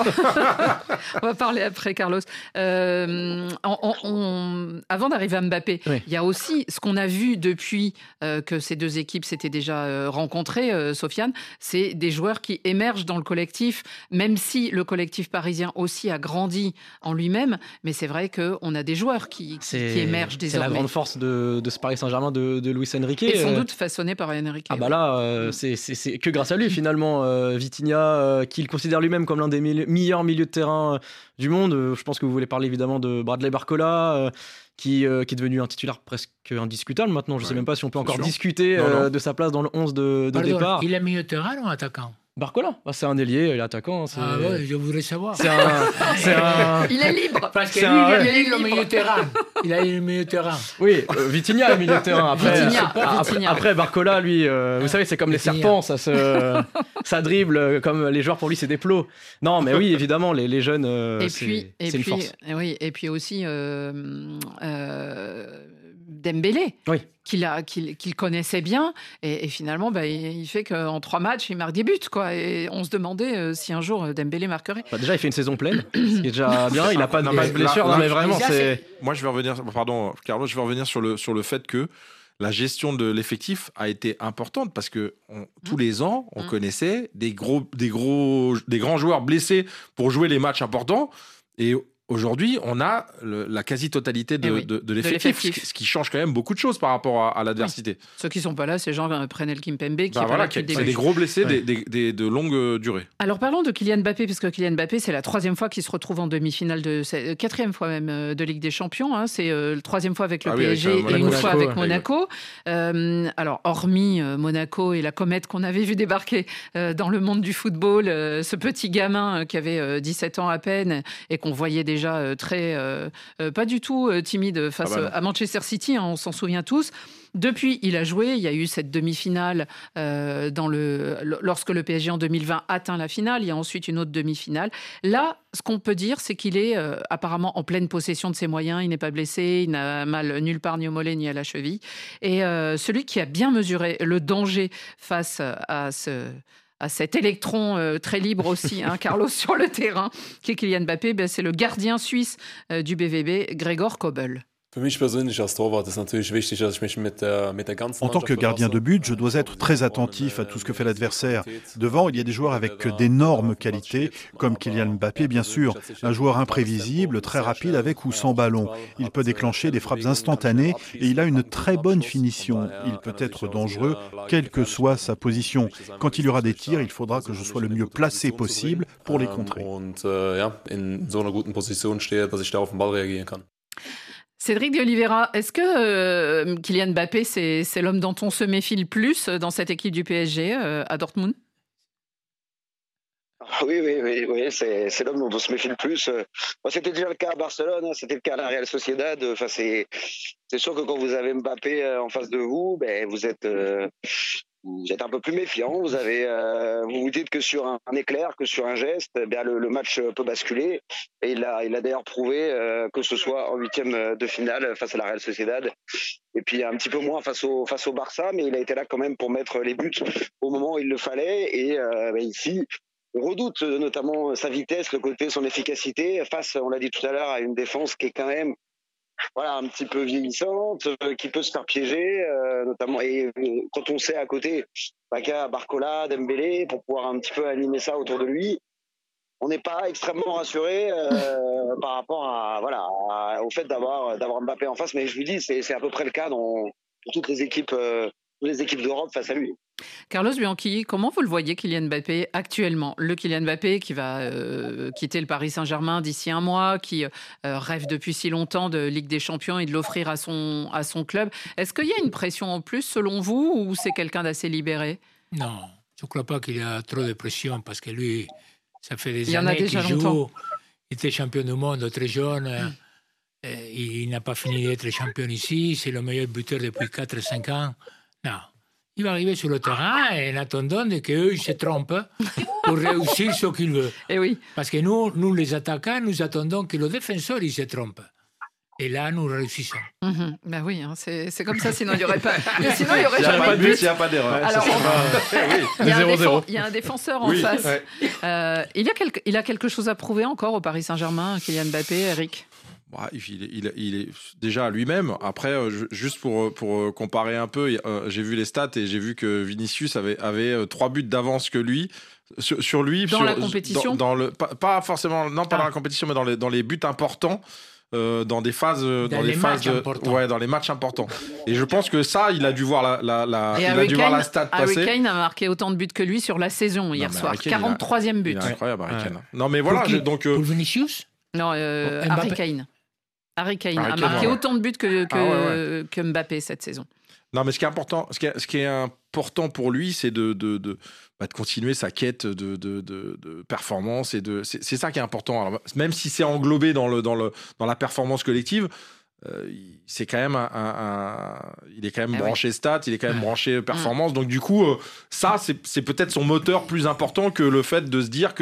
on va parler après, Carlos. Euh, on, on, on... Avant d'arriver à Mbappé, il oui. y a aussi ce qu'on a vu depuis euh, que ces deux équipes s'étaient déjà euh, rencontrées, euh, Sofiane, c'est des joueurs qui émergent dans le collectif, même si le collectif parisien aussi a grandi en lui-même. Mais c'est vrai qu'on a des joueurs qui, qui, qui émergent désormais. C'est la grande force de, de ce Paris Saint-Germain de, de Luis Enrique. Et sans doute façonné par Enrique. Ah bah là, euh, c'est, c'est, c'est que grâce à lui finalement. Euh, Vitinha, euh, qu'il considère lui-même comme l'un des milieux, meilleurs milieux de terrain euh, du monde. Euh, je pense que vous voulez parler évidemment de Bradley Barcola, euh, qui, euh, qui est devenu un titulaire presque indiscutable maintenant. Je ne ouais, sais même pas si on peut encore sûr. discuter non, non. Euh, de sa place dans le onze de, de Pardon, départ. Il est milieu de terrain ou attaquant ? Barcola, bah, c'est un ailier, il est attaquant. C'est... Ah ouais, je voudrais savoir. C'est un, c'est un... Il est libre. Parce que lui, un... il a eu le milieu de terrain. Il a eu le milieu de terrain. Oui, euh, Vitinha est milieu de terrain. Après, Vitinha, après, Vitinha. après Barcola, lui, euh, vous savez, c'est comme Vitinha. Les serpents, ça se, ça dribble, comme les joueurs pour lui, c'est des plots. Non, mais oui, évidemment, les, les jeunes, euh, et c'est, puis, c'est et une puis, force. Oui, et puis aussi. Euh, euh, Dembélé. Oui. Qu'il, a, qu'il, qu'il connaissait bien. Et, et finalement, bah, il, il fait qu'en trois matchs, il marque des buts. Quoi. Et on se demandait euh, si un jour Dembélé marquerait. Bah déjà, il fait une saison pleine, ce qui est déjà bien. Il n'a pas, Non, de- pas mais de blessure. là- Non, mais là, vraiment, là, c'est... Moi, je vais revenir, pardon, Carlos, je vais revenir sur le, sur le fait que la gestion de l'effectif a été importante parce que on, tous les ans, on Mmh. connaissait des gros, des gros, des grands joueurs blessés pour jouer les matchs importants. Et aujourd'hui, on a le- la quasi-totalité de, Eh oui, de- de de l'effectif, l'effectif. ce qui- ce qui change quand même beaucoup de choses par rapport à, à l'adversité. Ceux qui ne sont pas là, c'est genre Prenel Kimpembe qui Bah est voilà, pas là depuis le c'est début. des gros blessés Ouais. des, des- des- de longue euh, durée. Alors parlons de Kylian Mbappé, puisque Kylian Mbappé, c'est la troisième fois qu'il se retrouve en demi-finale, de c'est- quatrième fois même euh, de Ligue des Champions. Hein. C'est euh, le troisième fois avec le Ah oui, P S G avec, euh, et une Monaco, fois avec ouais. Monaco. Euh, alors hormis euh, Monaco et la comète qu'on avait vu débarquer euh, dans le monde du football, euh, ce petit gamin euh, qui avait euh, dix-sept ans à peine et qu'on voyait déjà euh, très, euh, euh, pas du tout euh, timide face Ah bah non. euh, à Manchester City, hein, on s'en souvient tous. Depuis, il a joué. Il y a eu cette demi-finale euh, dans le, lorsque le P S G en deux mille vingt atteint la finale. Il y a ensuite une autre demi-finale. Là, ce qu'on peut dire, c'est qu'il est euh, apparemment en pleine possession de ses moyens. Il n'est pas blessé. Il n'a mal nulle part, ni au mollet, ni à la cheville. Et euh, celui qui a bien mesuré le danger face à ce à cet électron euh, très libre aussi, hein, Carlos, sur le terrain, qui est Kylian Mbappé, ben, c'est le gardien suisse euh, du B V B, Gregor Kobel. En tant que gardien de but, je dois être très attentif à tout ce que fait l'adversaire. Devant, il y a des joueurs avec d'énormes qualités, comme Kylian Mbappé, bien sûr. Un joueur imprévisible, très rapide avec ou sans ballon. Il peut déclencher des frappes instantanées et il a une très bonne finition. Il peut être dangereux, quelle que soit sa position. Quand il y aura des tirs, il faudra que je sois le mieux placé possible pour les contrer. Cédric de Oliveira, est-ce que euh, Kylian Mbappé, c'est, c'est l'homme dont on se méfie le plus dans cette équipe du P S G euh, à Dortmund ? Oui, oui, oui, oui c'est, c'est l'homme dont on se méfie le plus. Bon, c'était déjà le cas à Barcelone, hein, c'était le cas à la Real Sociedad. Enfin, c'est, c'est sûr que quand vous avez Mbappé en face de vous, ben, vous êtes... Euh, vous êtes un peu plus méfiant, vous avez, euh, vous vous dites que sur un, un éclair, que sur un geste, eh bien le, le match peut basculer. Et il a, il a d'ailleurs prouvé euh, que ce soit en huitième de finale face à la Real Sociedad, et puis un petit peu moins face au, face au Barça, mais il a été là quand même pour mettre les buts au moment où il le fallait. Et euh, ben ici, on redoute notamment sa vitesse, le côté, son efficacité face, on l'a dit tout à l'heure, à une défense qui est quand même voilà, un petit peu vieillissante, euh, qui peut se faire piéger, euh, notamment. Et euh, quand on sait à côté, Baka, Barcola, Dembélé, pour pouvoir un petit peu animer ça autour de lui, on n'est pas extrêmement rassuré euh, par rapport à, voilà, à, au fait d'avoir, d'avoir Mbappé en face. Mais je vous dis, c'est, c'est à peu près le cas dans, dans toutes les équipes, euh, toutes les équipes d'Europe face à lui. Carlos Bianchi, comment vous le voyez, Kylian Mbappé, actuellement ? Le Kylian Mbappé qui va euh, quitter le Paris Saint-Germain d'ici un mois, qui euh, rêve depuis si longtemps de Ligue des Champions et de l'offrir à son, à son club. Est-ce qu'il y a une pression en plus, selon vous, ou c'est quelqu'un d'assez libéré ? Non, je ne crois pas qu'il y a trop de pression, parce que lui, ça fait des Il y en a années déjà qu'il longtemps. joue. Il était champion du monde très jeune. Mm. Euh, Il n'a pas fini d'être champion ici. C'est le meilleur buteur depuis quatre cinq ans. Non. Il va arriver sur le terrain et en attendant qu'eux se trompent pour réussir ce qu'il veut. Et oui. Parce que nous, nous, les attaquants, nous attendons que le défenseur il se trompe. Et là, nous réussissons. Mm-hmm. Ben oui, hein, c'est, c'est comme ça, sinon il n'y aurait pas, sinon, il y aurait S'il n'y a jamais pas de but, but. s'il n'y a pas d'erreur. Alors, Ça, on- c'est pas- oui. Il y, a un zéro zéro. défense- il y a un défenseur en Oui, face. ouais. Euh, il, y a quelque, il a quelque chose à prouver encore au Paris Saint-Germain, Kylian Mbappé, Eric ? Bah, il, est, il, est, il est déjà lui-même. Après, euh, je- juste pour, pour comparer un peu, euh, j'ai vu les stats et j'ai vu que Vinicius avait, avait euh, trois buts d'avance que lui. Sur, sur lui, Dans sur- la compétition dans, dans le, pas, pas forcément, non, pas Ah. dans la compétition, mais dans les, dans les buts importants. Euh, dans des phases, euh, Dans dans, les des phases, matchs de- importants. ouais, dans les matchs importants. Et je pense que ça, il a dû voir la, la, la Et il a Harry dû voir la Kane, stat Harry passer. Kane a marqué autant de buts que lui sur la saison hier mais soir. Harry Kane, il a- quarante-troisième but. Il est incroyable, Harry Ouais. Kane. Non, mais voilà, Pour qui je- donc. euh, Pour Vinicius Non, euh, Mbappé. Harry Kane. Harry Kane Harry a Kane, marqué ouais. autant de buts que, que, Ah ouais, que Mbappé cette saison. Non, mais ce qui est important, ce qui est, ce qui est important pour lui, c'est de, de, de, bah, de continuer sa quête de, de, de, de performance. Et de, c'est, c'est ça qui est important. Alors, même si c'est englobé dans, le, dans, le, dans la performance collective, euh, c'est quand même un, un, un- il est quand même Eh branché stats, il est quand même branché performance. Donc, du coup, euh, ça, c'est, c'est peut-être son moteur plus important que le fait de se dire que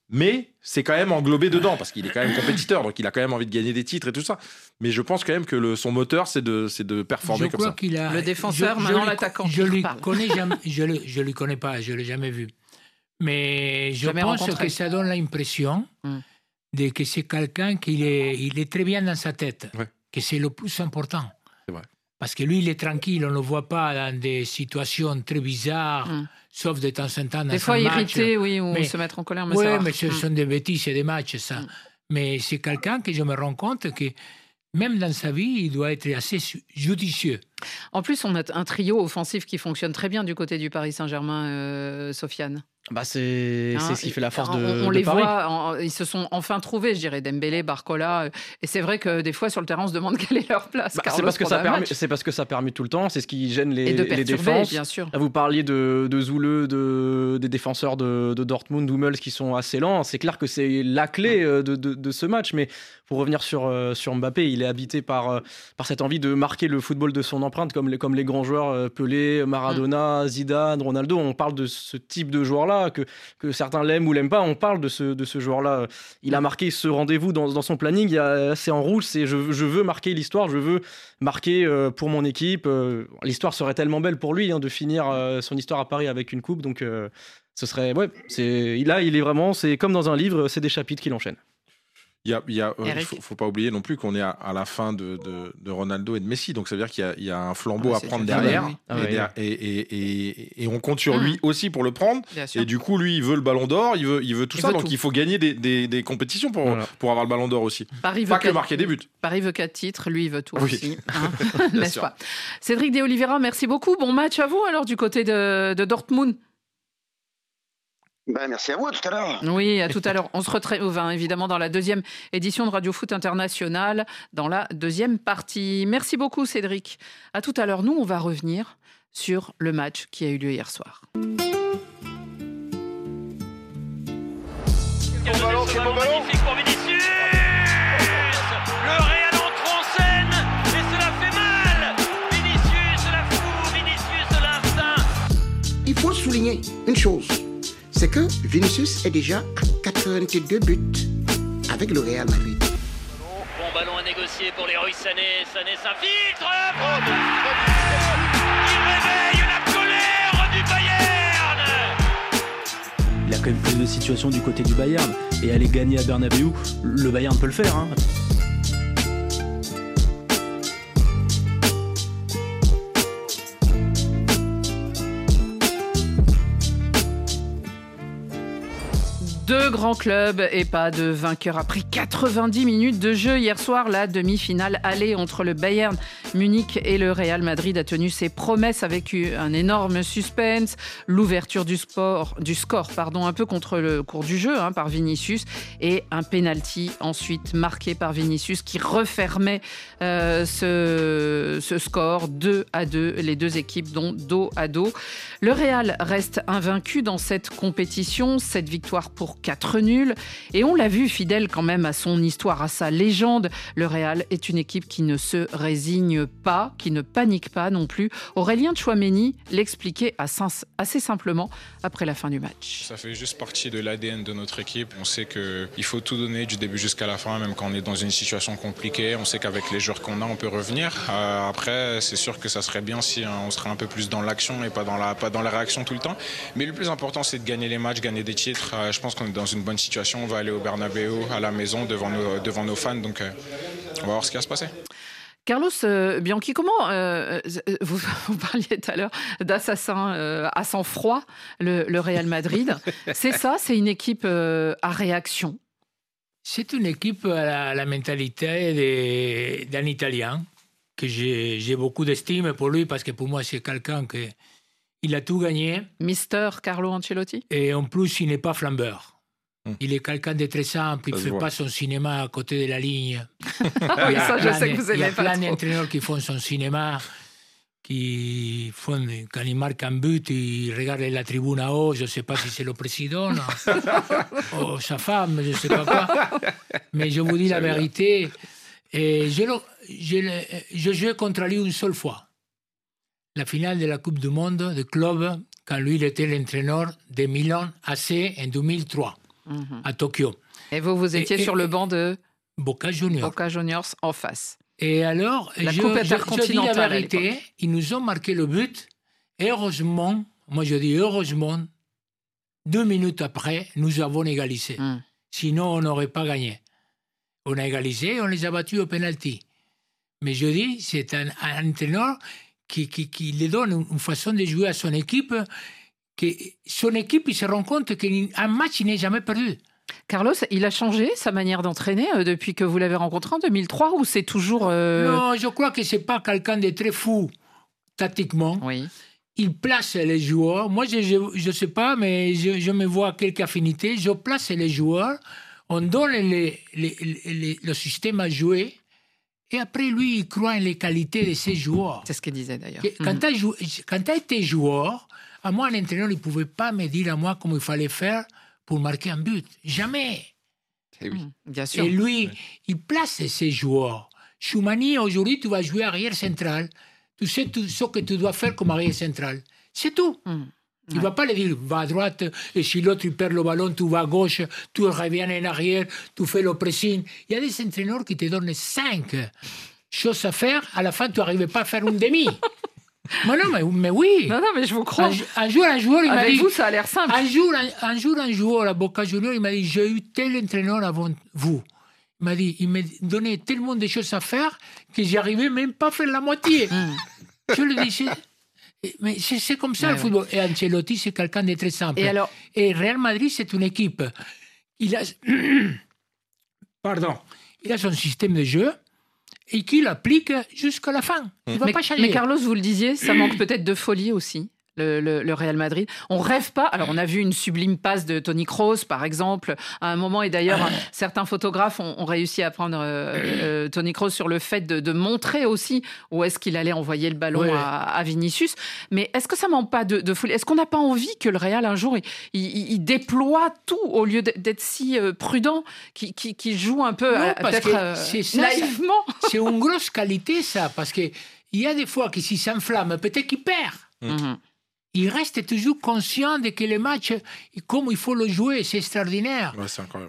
Mais c'est quand même englobé dedans, parce qu'il est quand même compétiteur, donc il a quand même envie de gagner des titres et tout ça. Mais je pense quand même que le, son moteur, c'est de, c'est de performer je comme crois ça. Qu'il a, le défenseur, je, maintenant je l'attaquant. Je lui connais jamais, je le, je lui connais pas, je l'ai jamais vu. Mais je jamais pense rencontré. Que ça donne l'impression mm. de que c'est quelqu'un qui est, il est très bien dans sa tête, ouais. que c'est le plus important. C'est vrai. Parce que lui, il est tranquille, on ne le voit pas dans des situations très bizarres, mm. sauf de temps en temps dans des fois match. irrité, oui, ou mais, se mettre en colère. Mais oui, ça mais ce mm. sont des bêtises et des matchs, ça. Mm. Mais c'est quelqu'un que je me rends compte que même dans sa vie, il doit être assez judicieux. En plus, on a un trio offensif qui fonctionne très bien du côté du Paris Saint-Germain, euh, Sofiane. Bah c'est, hein, c'est ce qui fait la force de, on, on de les Paris. voit, en, ils se sont enfin trouvés, je dirais, Dembélé, Barcola, et c'est vrai que des fois sur le terrain on se demande quelle est leur place. Bah, c'est, parce que ça permet, c'est parce que ça permet tout le temps, c'est ce qui gêne les, et de les défenses. Bien sûr. Là, vous parliez de, de Zoule, de, des défenseurs de, de Dortmund, Hummels qui sont assez lents. C'est clair que c'est la clé de, de, de ce match, mais pour revenir sur, sur Mbappé, il est habité par, par cette envie de marquer le football de son empreinte, comme les, comme les grands joueurs Pelé, Maradona, mm. Zidane, Ronaldo. On parle de ce type de joueur-là, que, que certains l'aiment ou l'aiment pas, on parle de ce, de ce joueur-là. Il a marqué ce rendez-vous dans, dans son planning, il a, c'est en rouge, c'est je, je veux marquer l'histoire, je veux marquer euh, pour mon équipe. Euh, l'histoire serait tellement belle pour lui hein, de finir euh, son histoire à Paris avec une coupe, donc euh, ce serait... Ouais, c'est, là, il est vraiment... C'est comme dans un livre, c'est des chapitres qu'il enchaîne. Il y a, il y a, euh, faut, faut pas oublier non plus qu'on est à, à la fin de, de, de Ronaldo et de Messi, donc ça veut dire qu'il y a, il y a un flambeau ah, à prendre derrière, oui. ah, et, ouais. et, et, et, et on compte sur mmh. lui aussi pour le prendre. Et du coup, lui, il veut le Ballon d'Or, il veut, il veut tout il ça, veut donc tout. Il faut gagner des, des, des compétitions pour, voilà. pour avoir le Ballon d'Or aussi. Paris pas veut que marquer des buts. Paris veut quatre titres, lui, il veut tout oui. aussi, hein n'est-ce pas? Cédric de Oliveira, merci beaucoup. Bon match à vous alors du côté de, de Dortmund. Ben, merci à vous, à tout à l'heure. Oui, à tout à l'heure. On se retrouve hein, évidemment dans la deuxième édition de Radio Foot International, dans la deuxième partie. Merci beaucoup Cédric. À tout à l'heure. Nous, on va revenir sur le match qui a eu lieu hier soir. Quel ballon, quel ballon magnifique pour Vinicius. Le Real entre en scène et cela fait mal. Vinicius, la fou, Vinicius, l'instinct. Il faut souligner une chose. C'est que Vinicius est déjà à quatre-vingt-deux buts avec le Real Madrid. Bon ballon à négocier pour les Roy Sané. Sané s'infiltre. Oh, il réveille la colère du Bayern. Il a quand même plus de situations du côté du Bayern. Et aller gagner à Bernabéu, le Bayern peut le faire. Hein. Deux grands clubs et pas de vainqueur. Après quatre-vingt-dix minutes de jeu hier soir, la demi-finale aller entre le Bayern Munich et le Real Madrid a tenu ses promesses avec un énorme suspense. L'ouverture du, sport, du score pardon, un peu contre le cours du jeu hein, par Vinicius et un penalty ensuite marqué par Vinicius qui refermait euh, ce, ce score deux à deux. Les deux équipes dont dos à dos. Le Real reste invaincu dans cette compétition. Cette victoire pour quatre nuls. Et on l'a vu, fidèle quand même à son histoire, à sa légende. Le Real est une équipe qui ne se résigne pas, qui ne panique pas non plus. Aurélien Tchouaméni l'expliquait assez simplement après la fin du match. Ça fait juste partie de l'A D N de notre équipe. On sait qu'il faut tout donner du début jusqu'à la fin, même quand on est dans une situation compliquée. On sait qu'avec les joueurs qu'on a, on peut revenir. Euh, après, c'est sûr que ça serait bien si hein, on serait un peu plus dans l'action et pas dans la, pas dans la réaction tout le temps. Mais le plus important, c'est de gagner les matchs, gagner des titres. Euh, je pense qu'on est dans une bonne situation. On va aller au Bernabéu, à la maison, devant nos, devant nos fans. Donc, euh, on va voir ce qui va se passer. Carlos euh, Bianchi, comment euh, vous, vous parliez tout à l'heure d'assassin euh, à sang-froid, le, le Real Madrid. C'est ça, c'est une équipe euh, à réaction. C'est une équipe à la, à la mentalité d'un Italien que j'ai, j'ai beaucoup d'estime pour lui parce que pour moi c'est quelqu'un qui il a tout gagné. Mister Carlo Ancelotti. Et en plus il n'est pas flambeur. Il est quelqu'un de très simple, il ne fait pas son cinéma à côté de la ligne. Ah oui, ça, je sais que vous aimez pas trop. Il y a plein d'entraîneurs qui font son cinéma, qui font, quand ils marquent un but, ils regardent la tribune à haut, je ne sais pas si c'est le président, ou sa femme, je ne sais pas quoi. Mais je vous dis la vérité, et je, je, je jouais contre lui une seule fois. La finale de la Coupe du Monde de club, quand lui il était l'entraîneur de Milan A C en deux mille trois. mmh. à Tokyo. Et vous, vous étiez et, sur et, le banc de Boca Juniors. Boca Juniors en face. Et alors, la je, coupe je, je dis la vérité, ils nous ont marqué le but. Et heureusement, moi je dis heureusement, deux minutes après, nous avons égalisé. Mmh. Sinon, on n'aurait pas gagné. On a égalisé, on les a battus au penalty. Mais je dis, c'est un, un entraîneur qui, qui, qui lui donne une façon de jouer à son équipe, que son équipe, il se rend compte qu'un match, il n'est jamais perdu. Carlos, il a changé sa manière d'entraîner euh, depuis que vous l'avez rencontré en deux mille trois ou c'est toujours... Euh... Non, je crois que ce n'est pas quelqu'un de très fou tactiquement. Oui. Il place les joueurs. Moi, je ne sais pas, mais je, je me vois quelques affinités. Je place les joueurs, on donne les, les, les, les, le système à jouer. Et après, lui, il croit en les qualités de ses joueurs. C'est ce qu'il disait d'ailleurs. Quand mmh. tu as été joueur, à moi, un entraîneur, il ne pouvait pas me dire à moi comment il fallait faire pour marquer un but. Jamais. Et, oui. mmh, bien sûr. Et lui, oui. il place ses joueurs. Choumani, aujourd'hui, tu vas jouer arrière central. Tu sais tout ce que tu dois faire comme arrière central. C'est tout. Mmh. Il ne ouais. va pas le dire, va à droite, et si l'autre il perd le ballon, tu vas à gauche, tu reviens en arrière, tu fais le pressing. Il y a des entraîneurs qui te donnent cinq choses à faire, à la fin, tu n'arrives pas à faire une demi. mais non, mais, mais oui. Non, non, mais je vous crois. Un, un jour, un joueur, il Avec m'a dit... vous, ça a l'air simple. Un jour, un, un jour, un joueur à Boca Juniors, il m'a dit, j'ai eu tel entraîneur avant vous. Il m'a dit, il m'a donné tellement de choses à faire que j'arrivais même pas à faire la moitié. Mm. Je lui dis, c'est... Mais c'est, c'est comme ça, mais le football. Ouais. Et Ancelotti, c'est quelqu'un de très simple. Et, alors... Et Real Madrid, c'est une équipe. Il a... Pardon. Il a son système de jeu et qu'il applique jusqu'à la fin. Il ne va mais, pas changer. Mais Carlos, vous le disiez, ça manque peut-être de folie aussi. Le, le, le Real Madrid. On rêve pas. Alors, on a vu une sublime passe de Toni Kroos, par exemple, à un moment. Et d'ailleurs, ah. certains photographes ont, ont réussi à prendre euh, euh, Toni Kroos sur le fait de, de montrer aussi où est-ce qu'il allait envoyer le ballon oui. à, à Vinicius. Mais est-ce que ça manque pas de, de folie ? Est-ce qu'on n'a pas envie que le Real, un jour, il, il, il déploie tout au lieu d'être si euh, prudent, qu'il qui, qui joue un peu, non, à, peut-être euh, ça, naïvement ? C'est une grosse qualité, ça, parce qu'il y a des fois que s'il s'enflamme, peut-être qu'il perd. Mm-hmm. Il reste toujours conscient de que le match, comme il faut le jouer, c'est extraordinaire. Ouais, c'est incroyable.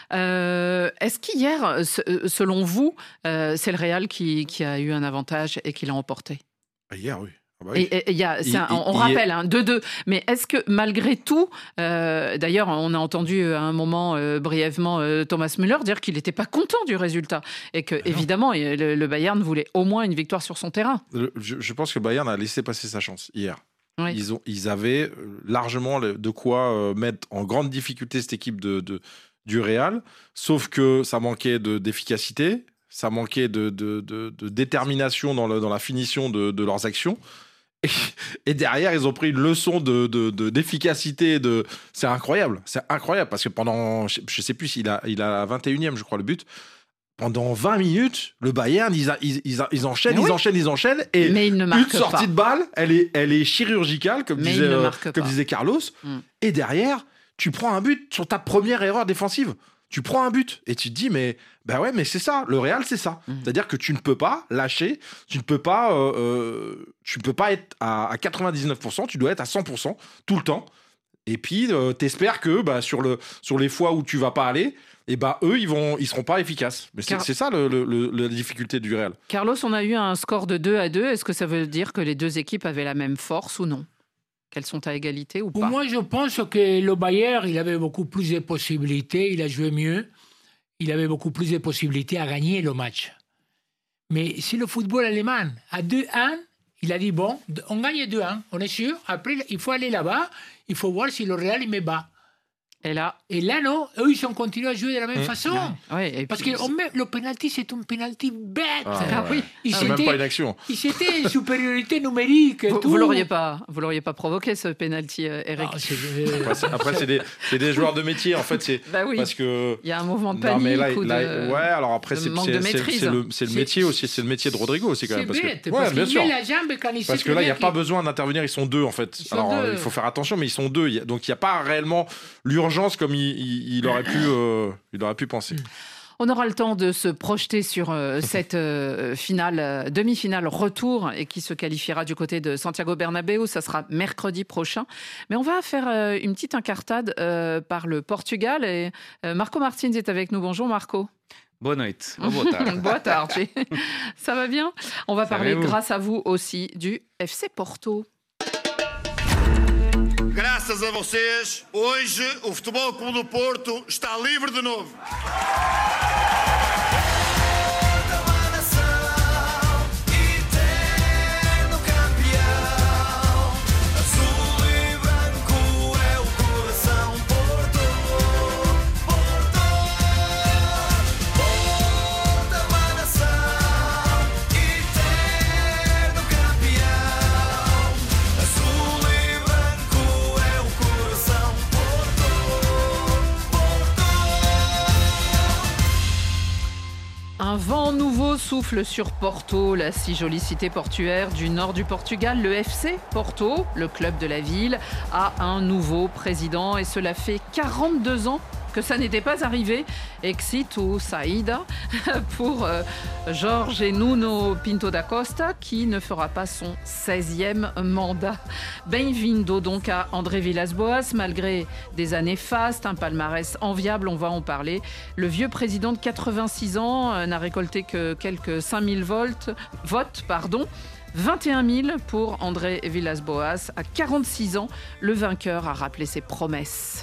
Euh, est-ce qu'hier, selon vous, euh, c'est le Real qui, qui a eu un avantage et qui l'a emporté ? Hier, oui. Ah bah oui. Et, et, et y a, il, un, on il, rappelle, il est... hein, deux deux. Mais est-ce que malgré tout, euh, d'ailleurs, on a entendu à un moment euh, brièvement euh, Thomas Müller dire qu'il n'était pas content du résultat et que, ah évidemment, le, le Bayern voulait au moins une victoire sur son terrain. Le, je, je pense que le Bayern a laissé passer sa chance hier. Oui. Ils, ont, ils avaient largement de quoi mettre en grande difficulté cette équipe de, de, du Real, sauf que ça manquait de, d'efficacité, ça manquait de, de, de, de détermination dans, le, dans la finition de, de leurs actions. Et, et derrière, ils ont pris une leçon de, de, de, d'efficacité. De... C'est incroyable, c'est incroyable, parce que pendant, je ne sais plus, il a, il a vingt et unième, je crois, le but. Pendant vingt minutes, le Bayern, ils, a, ils, ils, ils enchaînent, ils oui. enchaînent, ils enchaînent. Et mais il ne une sortie pas. de balle, elle est, elle est chirurgicale, comme, disait, euh, comme disait Carlos. Mm. Et derrière, tu prends un but sur ta première erreur défensive. Tu prends un but et tu te dis, mais, ben ouais, mais c'est ça. Le Real, c'est ça. Mm. C'est-à-dire que tu ne peux pas lâcher, tu ne peux pas, euh, euh, tu ne peux pas être à, à quatre-vingt-dix-neuf pour cent, tu dois être à cent pour cent tout le temps. Et puis, euh, t'espères que bah, sur, le, sur les fois où tu vas pas aller, et ben eux, ils vont, ils seront pas efficaces. Mais c'est, Car... c'est ça le, le, le, la difficulté du Real. Carlos, on a eu un score de deux à deux. Est-ce que ça veut dire que les deux équipes avaient la même force ou non ? Qu'elles sont à égalité ou pas ? Moi, je pense que le Bayern, il avait beaucoup plus de possibilités. Il a joué mieux. Il avait beaucoup plus de possibilités à gagner le match. Mais c'est le football allemand. À deux un, il a dit, bon, on gagne deux un, on est sûr. Après, il faut aller là-bas. Il faut voir si le Real, il me bat. Et là, et là, non, eux, ils ont continué à jouer de la même mmh. façon. Oui, et parce puis, que on met, le penalty, c'est un penalty bête. Ah, ah, oui. Il c'est même pas une action. C'était une supériorité numérique. Vous, tout. vous l'auriez pas, vous l'auriez pas provoqué ce penalty, euh, Eric. Ah, c'est... Après, c'est, après c'est, des, c'est des joueurs de métier, en fait. C'est bah oui. parce que il y a un mouvement de panique non, mais là, ou de, là, ouais, alors après, c'est, manque c'est, de maîtrise. C'est, c'est, le, c'est le métier aussi, c'est le métier de Rodrigo aussi quand c'est même. Parce bête, que, parce ouais, bien sûr. La jambe quand il parce que là, il n'y a pas besoin d'intervenir. Ils sont deux, en fait. Alors, il faut faire attention, mais ils sont deux. Donc, il n'y a pas réellement l'urgence comme il aurait pu. Euh, il aurait pu penser. On aura le temps de se projeter sur euh, cette euh, finale, euh, demi-finale retour et qui se qualifiera du côté de Santiago Bernabéu. Ça sera mercredi prochain. Mais on va faire euh, une petite incartade euh, par le Portugal. Et euh, Marco Martins est avec nous. Bonjour Marco. Boa noite. Oh, boa tarde. Boa tarde. Ça va bien? On va parler, grâce à vous aussi, du F C Porto. Graças a vocês, hoje o Futebol Clube do Porto está livre de novo. Un vent nouveau souffle sur Porto, la si jolie cité portuaire du nord du Portugal. Le F C Porto, le club de la ville, a un nouveau président et cela fait quarante-deux ans que ça n'était pas arrivé. Exit ou saída pour euh, Jorge Nuno Pinto da Costa qui ne fera pas son seizième mandat. Bem-vindo donc à André Villas-Boas, malgré des années fastes, un palmarès enviable, on va en parler. Le vieux président de quatre-vingt-six ans euh, n'a récolté que quelques cinq mille votes, votes, pardon. vingt et un mille pour André Villas-Boas. À quarante-six ans, le vainqueur a rappelé ses promesses.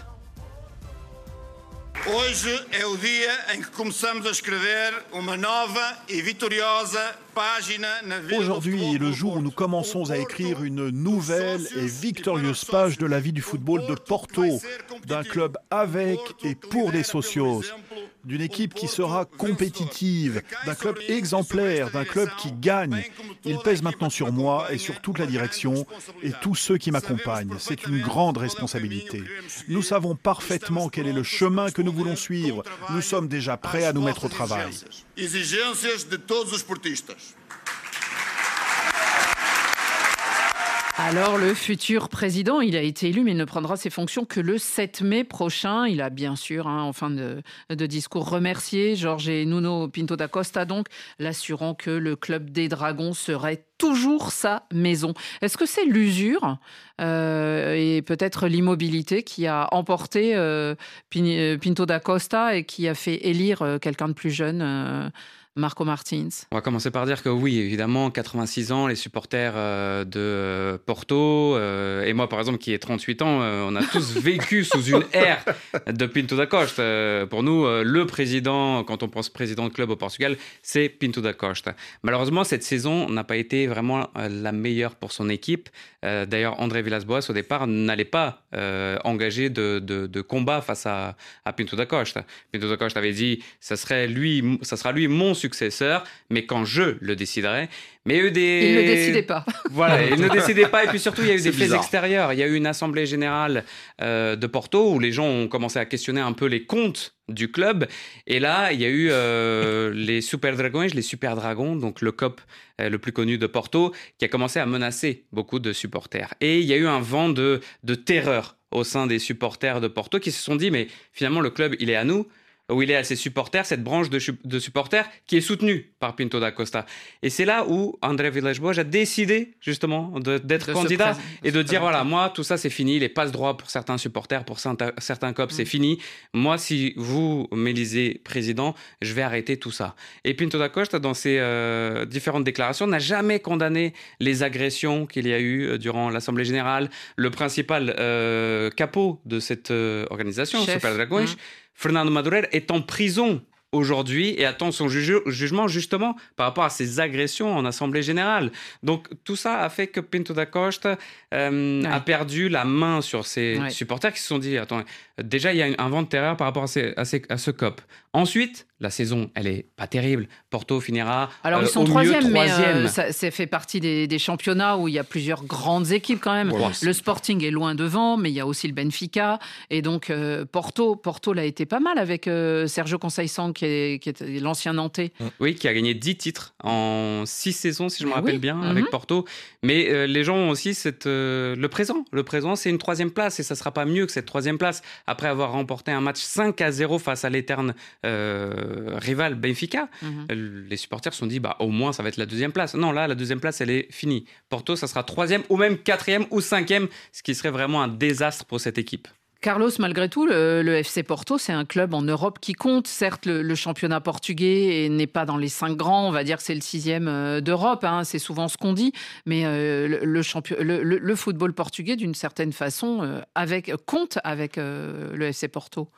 Hoje é o dia em que começamos a escrever uma nova e vitoriosa página na vida. Aujourd'hui est le jour où nous commençons à écrire une nouvelle et victorieuse page de la vie du football de Porto, d'un club avec et pour les socios, d'une équipe qui sera compétitive, d'un club exemplaire, d'un club qui gagne. Il pèse maintenant sur moi et sur toute la direction et tous ceux qui m'accompagnent. C'est une grande responsabilité. Nous savons parfaitement quel est le chemin que nous voulons suivre. Nous sommes déjà prêts à nous mettre au travail. Exigências de todos os portistas. Alors, le futur président, il a été élu, mais il ne prendra ses fonctions que le sept mai prochain. Il a bien sûr, hein, en fin de, de discours, remercié Jorge Nuno Pinto da Costa, donc, l'assurant que le club des Dragons serait toujours sa maison. Est-ce que c'est l'usure euh, et peut-être l'immobilité qui a emporté euh, Pinto da Costa et qui a fait élire euh, quelqu'un de plus jeune euh, Marco Martins? On va commencer par dire que oui, évidemment, quatre-vingt-six ans, les supporters euh, de Porto, euh, et moi par exemple qui ai trente-huit ans, euh, on a tous vécu sous une ère de Pinto da Costa. Euh, pour nous, euh, le président, quand on pense président de club au Portugal, c'est Pinto da Costa. Malheureusement, cette saison n'a pas été vraiment euh, la meilleure pour son équipe. Euh, d'ailleurs, André Villas-Boas, au départ, n'allait pas euh, engager de, de, de combat face à, à Pinto da Costa. Pinto da Costa avait dit, ça serait lui, ça sera lui mon successeur, mais quand je le déciderai. Mais il y a eu des... Il ne décidait pas. Voilà, il ne décidait pas. Et puis surtout, il y a eu C'est des faits bizarre. extérieurs. Il y a eu une assemblée générale euh, de Porto où les gens ont commencé à questionner un peu les comptes du club. Et là, il y a eu euh, les Super Dragões, les Super Dragons, donc le C O P euh, le plus connu de Porto, qui a commencé à menacer beaucoup de supporters. Et il y a eu un vent de, de terreur au sein des supporters de Porto qui se sont dit, mais finalement, le club, il est à nous, où il est à ses supporters, cette branche de, de supporters qui est soutenue par Pinto da Costa. Et c'est là où André Villas-Boas a décidé justement de, d'être De candidat pré- et de se dire, présenter. voilà, moi, tout ça c'est fini, les passe-droits pour certains supporters, pour certains, certains C O P, c'est Mm. fini. Moi, si vous m'élisez président, je vais arrêter tout ça. Et Pinto da Costa, dans ses euh, différentes déclarations, n'a jamais condamné les agressions qu'il y a eu euh, durant l'Assemblée Générale. Le principal euh, capot de cette euh, organisation, Chef. Super Dragões, Mm. Fernando Madureira, est en prison aujourd'hui et attend son juge- jugement justement par rapport à ses agressions en Assemblée Générale. Donc tout ça a fait que Pinto da Costa euh, Ouais. a perdu la main sur ses Ouais. supporters qui se sont dit, attends, déjà il y a un vent de terreur par rapport à, ces- à, ces- à ce C O P. Ensuite, la saison, elle est pas terrible. Porto finira Alors, euh, ils sont au mieux troisième, mais troisième. euh, ça, ça fait partie des, des championnats où il y a plusieurs grandes équipes quand même. Voilà. Le Sporting est loin devant, mais il y a aussi le Benfica. Et donc, euh, Porto, Porto l'a été pas mal avec euh, Sergio Conceição qui est, qui est l'ancien Nantais. Oui, qui a gagné dix titres en six saisons, si je me Mais rappelle oui. bien, Mm-hmm. avec Porto. Mais euh, les gens ont aussi cette, euh, le présent. Le présent, c'est une troisième place et ça ne sera pas mieux que cette troisième place. Après avoir remporté un match cinq à zéro face à l'éterne euh, rival Benfica, Mm-hmm. euh, les supporters se sont dit, bah, au moins, ça va être la deuxième place. Non, là, la deuxième place, elle est finie. Porto, ça sera troisième ou même quatrième ou cinquième, ce qui serait vraiment un désastre pour cette équipe. Carlos, malgré tout, le, le F C Porto, c'est un club en Europe qui compte. Certes, le, le championnat portugais et n'est pas dans les cinq grands. On va dire que c'est le sixième euh, d'Europe. Hein, c'est souvent ce qu'on dit. Mais euh, le, le, champion, le, le, le football portugais, d'une certaine façon, euh, avec, compte avec euh, le F C Porto.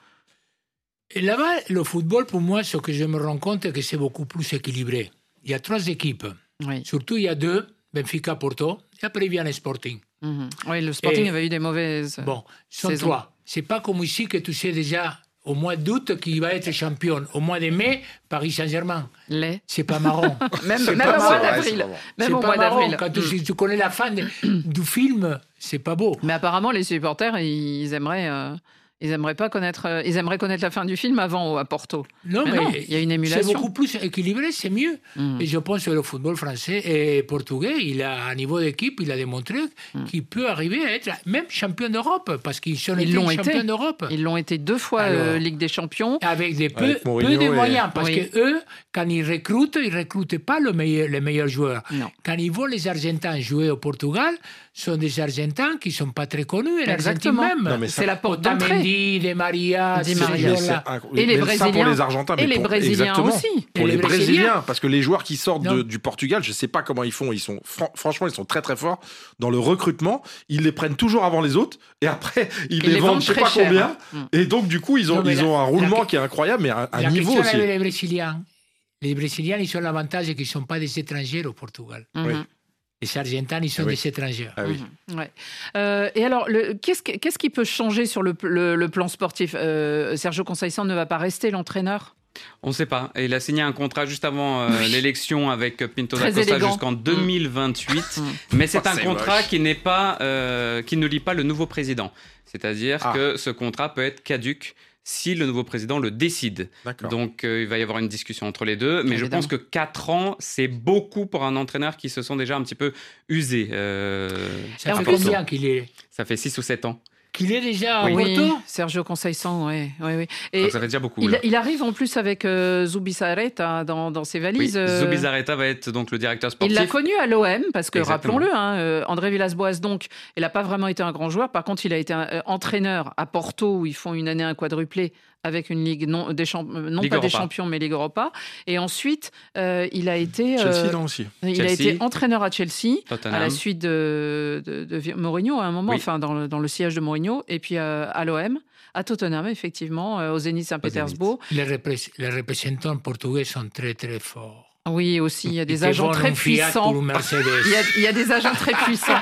Et là-bas, le football, pour moi, ce que je me rends compte, c'est que c'est beaucoup plus équilibré. Il y a trois équipes. Oui. Surtout, il y a deux, Benfica, Porto, et après, il vient le Sporting. Mm-hmm. Oui, le Sporting et, avait eu des mauvaises Bon, sont saisons. trois. C'est pas comme ici que tu sais déjà au mois d'août qui va être champion. Au mois de mai, Paris Saint-Germain. Les. C'est pas marrant. même c'est même pas au mois marrant. d'avril. Ouais, même c'est au pas mois marrant. d'avril. Quand tu, tu connais la fin de, du film, c'est pas beau. Mais apparemment, les supporters, ils aimeraient... Euh... Ils aimeraient pas connaître, euh, ils aimeraient connaître la fin du film avant à Porto. Non, mais, mais non, il y a une émulation. C'est beaucoup plus équilibré, c'est mieux. Mm. Et je pense que le football français et portugais, il a un niveau d'équipe, il a démontré mm. qu'il peut arriver à être même champion d'Europe, parce qu'ils sont ils l'ont champions été. d'Europe. Ils l'ont été deux fois Alors, euh, Ligue des Champions. Avec des peu, avec peu de moyens, et... parce oui. que eux, quand ils recrutent, ils recrutent pas le meilleur, les meilleurs joueurs. Non. Quand ils voient les Argentins jouer au Portugal, sont des Argentins qui sont pas très connus, et l'Argentine même. Non, c'est la porte d'entrée. Otamendi, Di Maria, Di Maria. Et les Brésiliens. Pour les Argentins, et mais les pour, Brésiliens exactement. aussi. Pour et les, les Brésiliens, Brésiliens, parce que les joueurs qui sortent de, du Portugal, je sais pas comment ils font. Ils sont fran- franchement, ils sont très très forts dans le recrutement. Ils les prennent toujours avant les autres, et après ils, ils les, les vendent, vendent je sais très pas cher. combien. Mm. Et donc du coup, ils ont non, ils la, ont un roulement la, qui est incroyable, mais un, un la niveau aussi. Avec les Brésiliens, les Brésiliens, ils ont l'avantage qu'ils ne sont pas des étrangers au Portugal. Mm-hmm. Oui. Les Argentins, ils sont ah oui. des étrangers. Ah oui. Mmh, ouais. euh, et alors, le, qu'est-ce, qu'est-ce qui peut changer sur le, le, le plan sportif euh, Sergio Conceição ne va pas rester l'entraîneur ? On ne sait pas. Il a signé un contrat juste avant euh, oui. l'élection avec Pinto Très da Costa élégant. jusqu'en deux mille vingt-huit. Mmh. Mais c'est oh, un c'est contrat moche. qui n'est pas, euh, qui ne lie pas le nouveau président. C'est-à-dire ah. que ce contrat peut être caduc si le nouveau président le décide. D'accord. Donc, euh, il va y avoir une discussion entre les deux. Mais Évidemment. je pense que quatre ans, c'est beaucoup pour un entraîneur qui se sent déjà un petit peu usé. Euh, ça fait combien qu'il est ? Ça fait six ou sept ans. Qu'il est déjà oui. à Porto Oui, Sergio Conceição, oui. oui, oui. Et donc ça fait déjà beaucoup. Il, il arrive en plus avec euh, Zubizarreta dans, dans ses valises. Oui, euh... Zubizarreta va être donc le directeur sportif. Il l'a connu à l'O M, parce que Exactement. rappelons-le, hein, euh, André Villas-Boas, donc, il n'a pas vraiment été un grand joueur. Par contre, il a été un, euh, entraîneur à Porto, où ils font une année un quadruplé avec une ligue non, des champ- non Ligue pas Europa. des champions, mais Ligue Europa. Et ensuite, euh, il a été... Euh, Chelsea, non, aussi. Il Chelsea, a été entraîneur à Chelsea, Tottenham. à la suite de, de, de Mourinho, à un moment, oui. enfin, dans le, dans le siège de Mourinho, et puis euh, à l'O M, à Tottenham, effectivement, euh, au Zénith Saint-Pétersbourg. Les, repré- les représentants portugais sont très, très forts. Oui, aussi, il y a des agents très puissants. Il y, a, il y a des agents très puissants.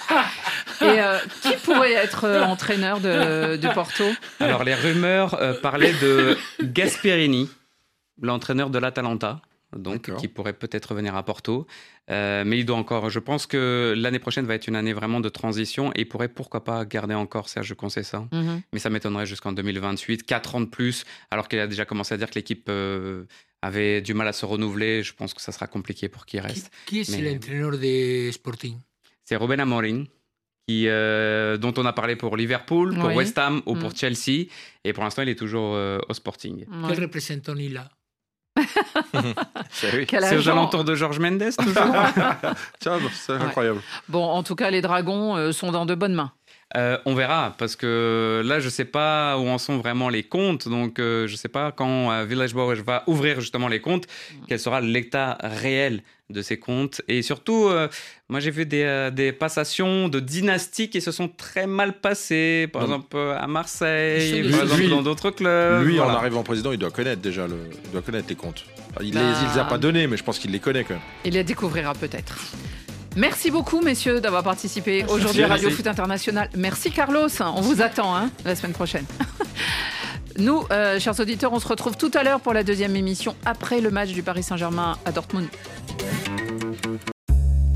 Et euh, qui pourrait être euh, entraîneur de, de Porto ? Alors, les rumeurs euh, parlaient de Gasperini, l'entraîneur de l'Atalanta, donc, D'accord. qui pourrait peut-être venir à Porto. Euh, mais il doit encore... Je pense que l'année prochaine va être une année vraiment de transition et il pourrait, pourquoi pas, garder encore Sergio Conceição. Mm-hmm. Mais ça m'étonnerait jusqu'en deux mille vingt-huit, quatre ans de plus, alors qu'il a déjà commencé à dire que l'équipe... Euh, avait du mal à se renouveler. Je pense que ça sera compliqué pour qu'il reste. Qui, qui est Mais... l'entraîneur des Sporting ? C'est Ruben Amorim, qui, euh, dont on a parlé pour Liverpool, pour oui. West Ham ou mmh. pour Chelsea. Et pour l'instant, il est toujours euh, au Sporting. Ouais. Quel représentant il a ? c'est, oui. c'est aux alentours de Jorge Mendes, toujours. Tiens, c'est ouais. incroyable. Bon, en tout cas, les Dragons euh, sont dans de bonnes mains. Euh, on verra, parce que là, je ne sais pas où en sont vraiment les comptes. Donc, euh, je ne sais pas quand euh, Villas-Boas va ouvrir justement les comptes, mmh. quel sera l'état réel de ces comptes. Et surtout, euh, moi, j'ai vu des, euh, des passations de dynasties qui se sont très mal passées. Par non. exemple, à Marseille, lui, par exemple, lui, dans d'autres clubs. Lui, voilà. en arrivant président, il doit connaître déjà le, il doit connaître les comptes. Il ne bah... les, les a pas donnés, mais je pense qu'il les connaît quand même. Il les découvrira peut-être. Merci beaucoup, messieurs, d'avoir participé aujourd'hui à Radio Foot International. Merci, Carlos. On vous attend hein, la semaine prochaine. Nous, euh, chers auditeurs, on se retrouve tout à l'heure pour la deuxième émission après le match du Paris Saint-Germain à Dortmund.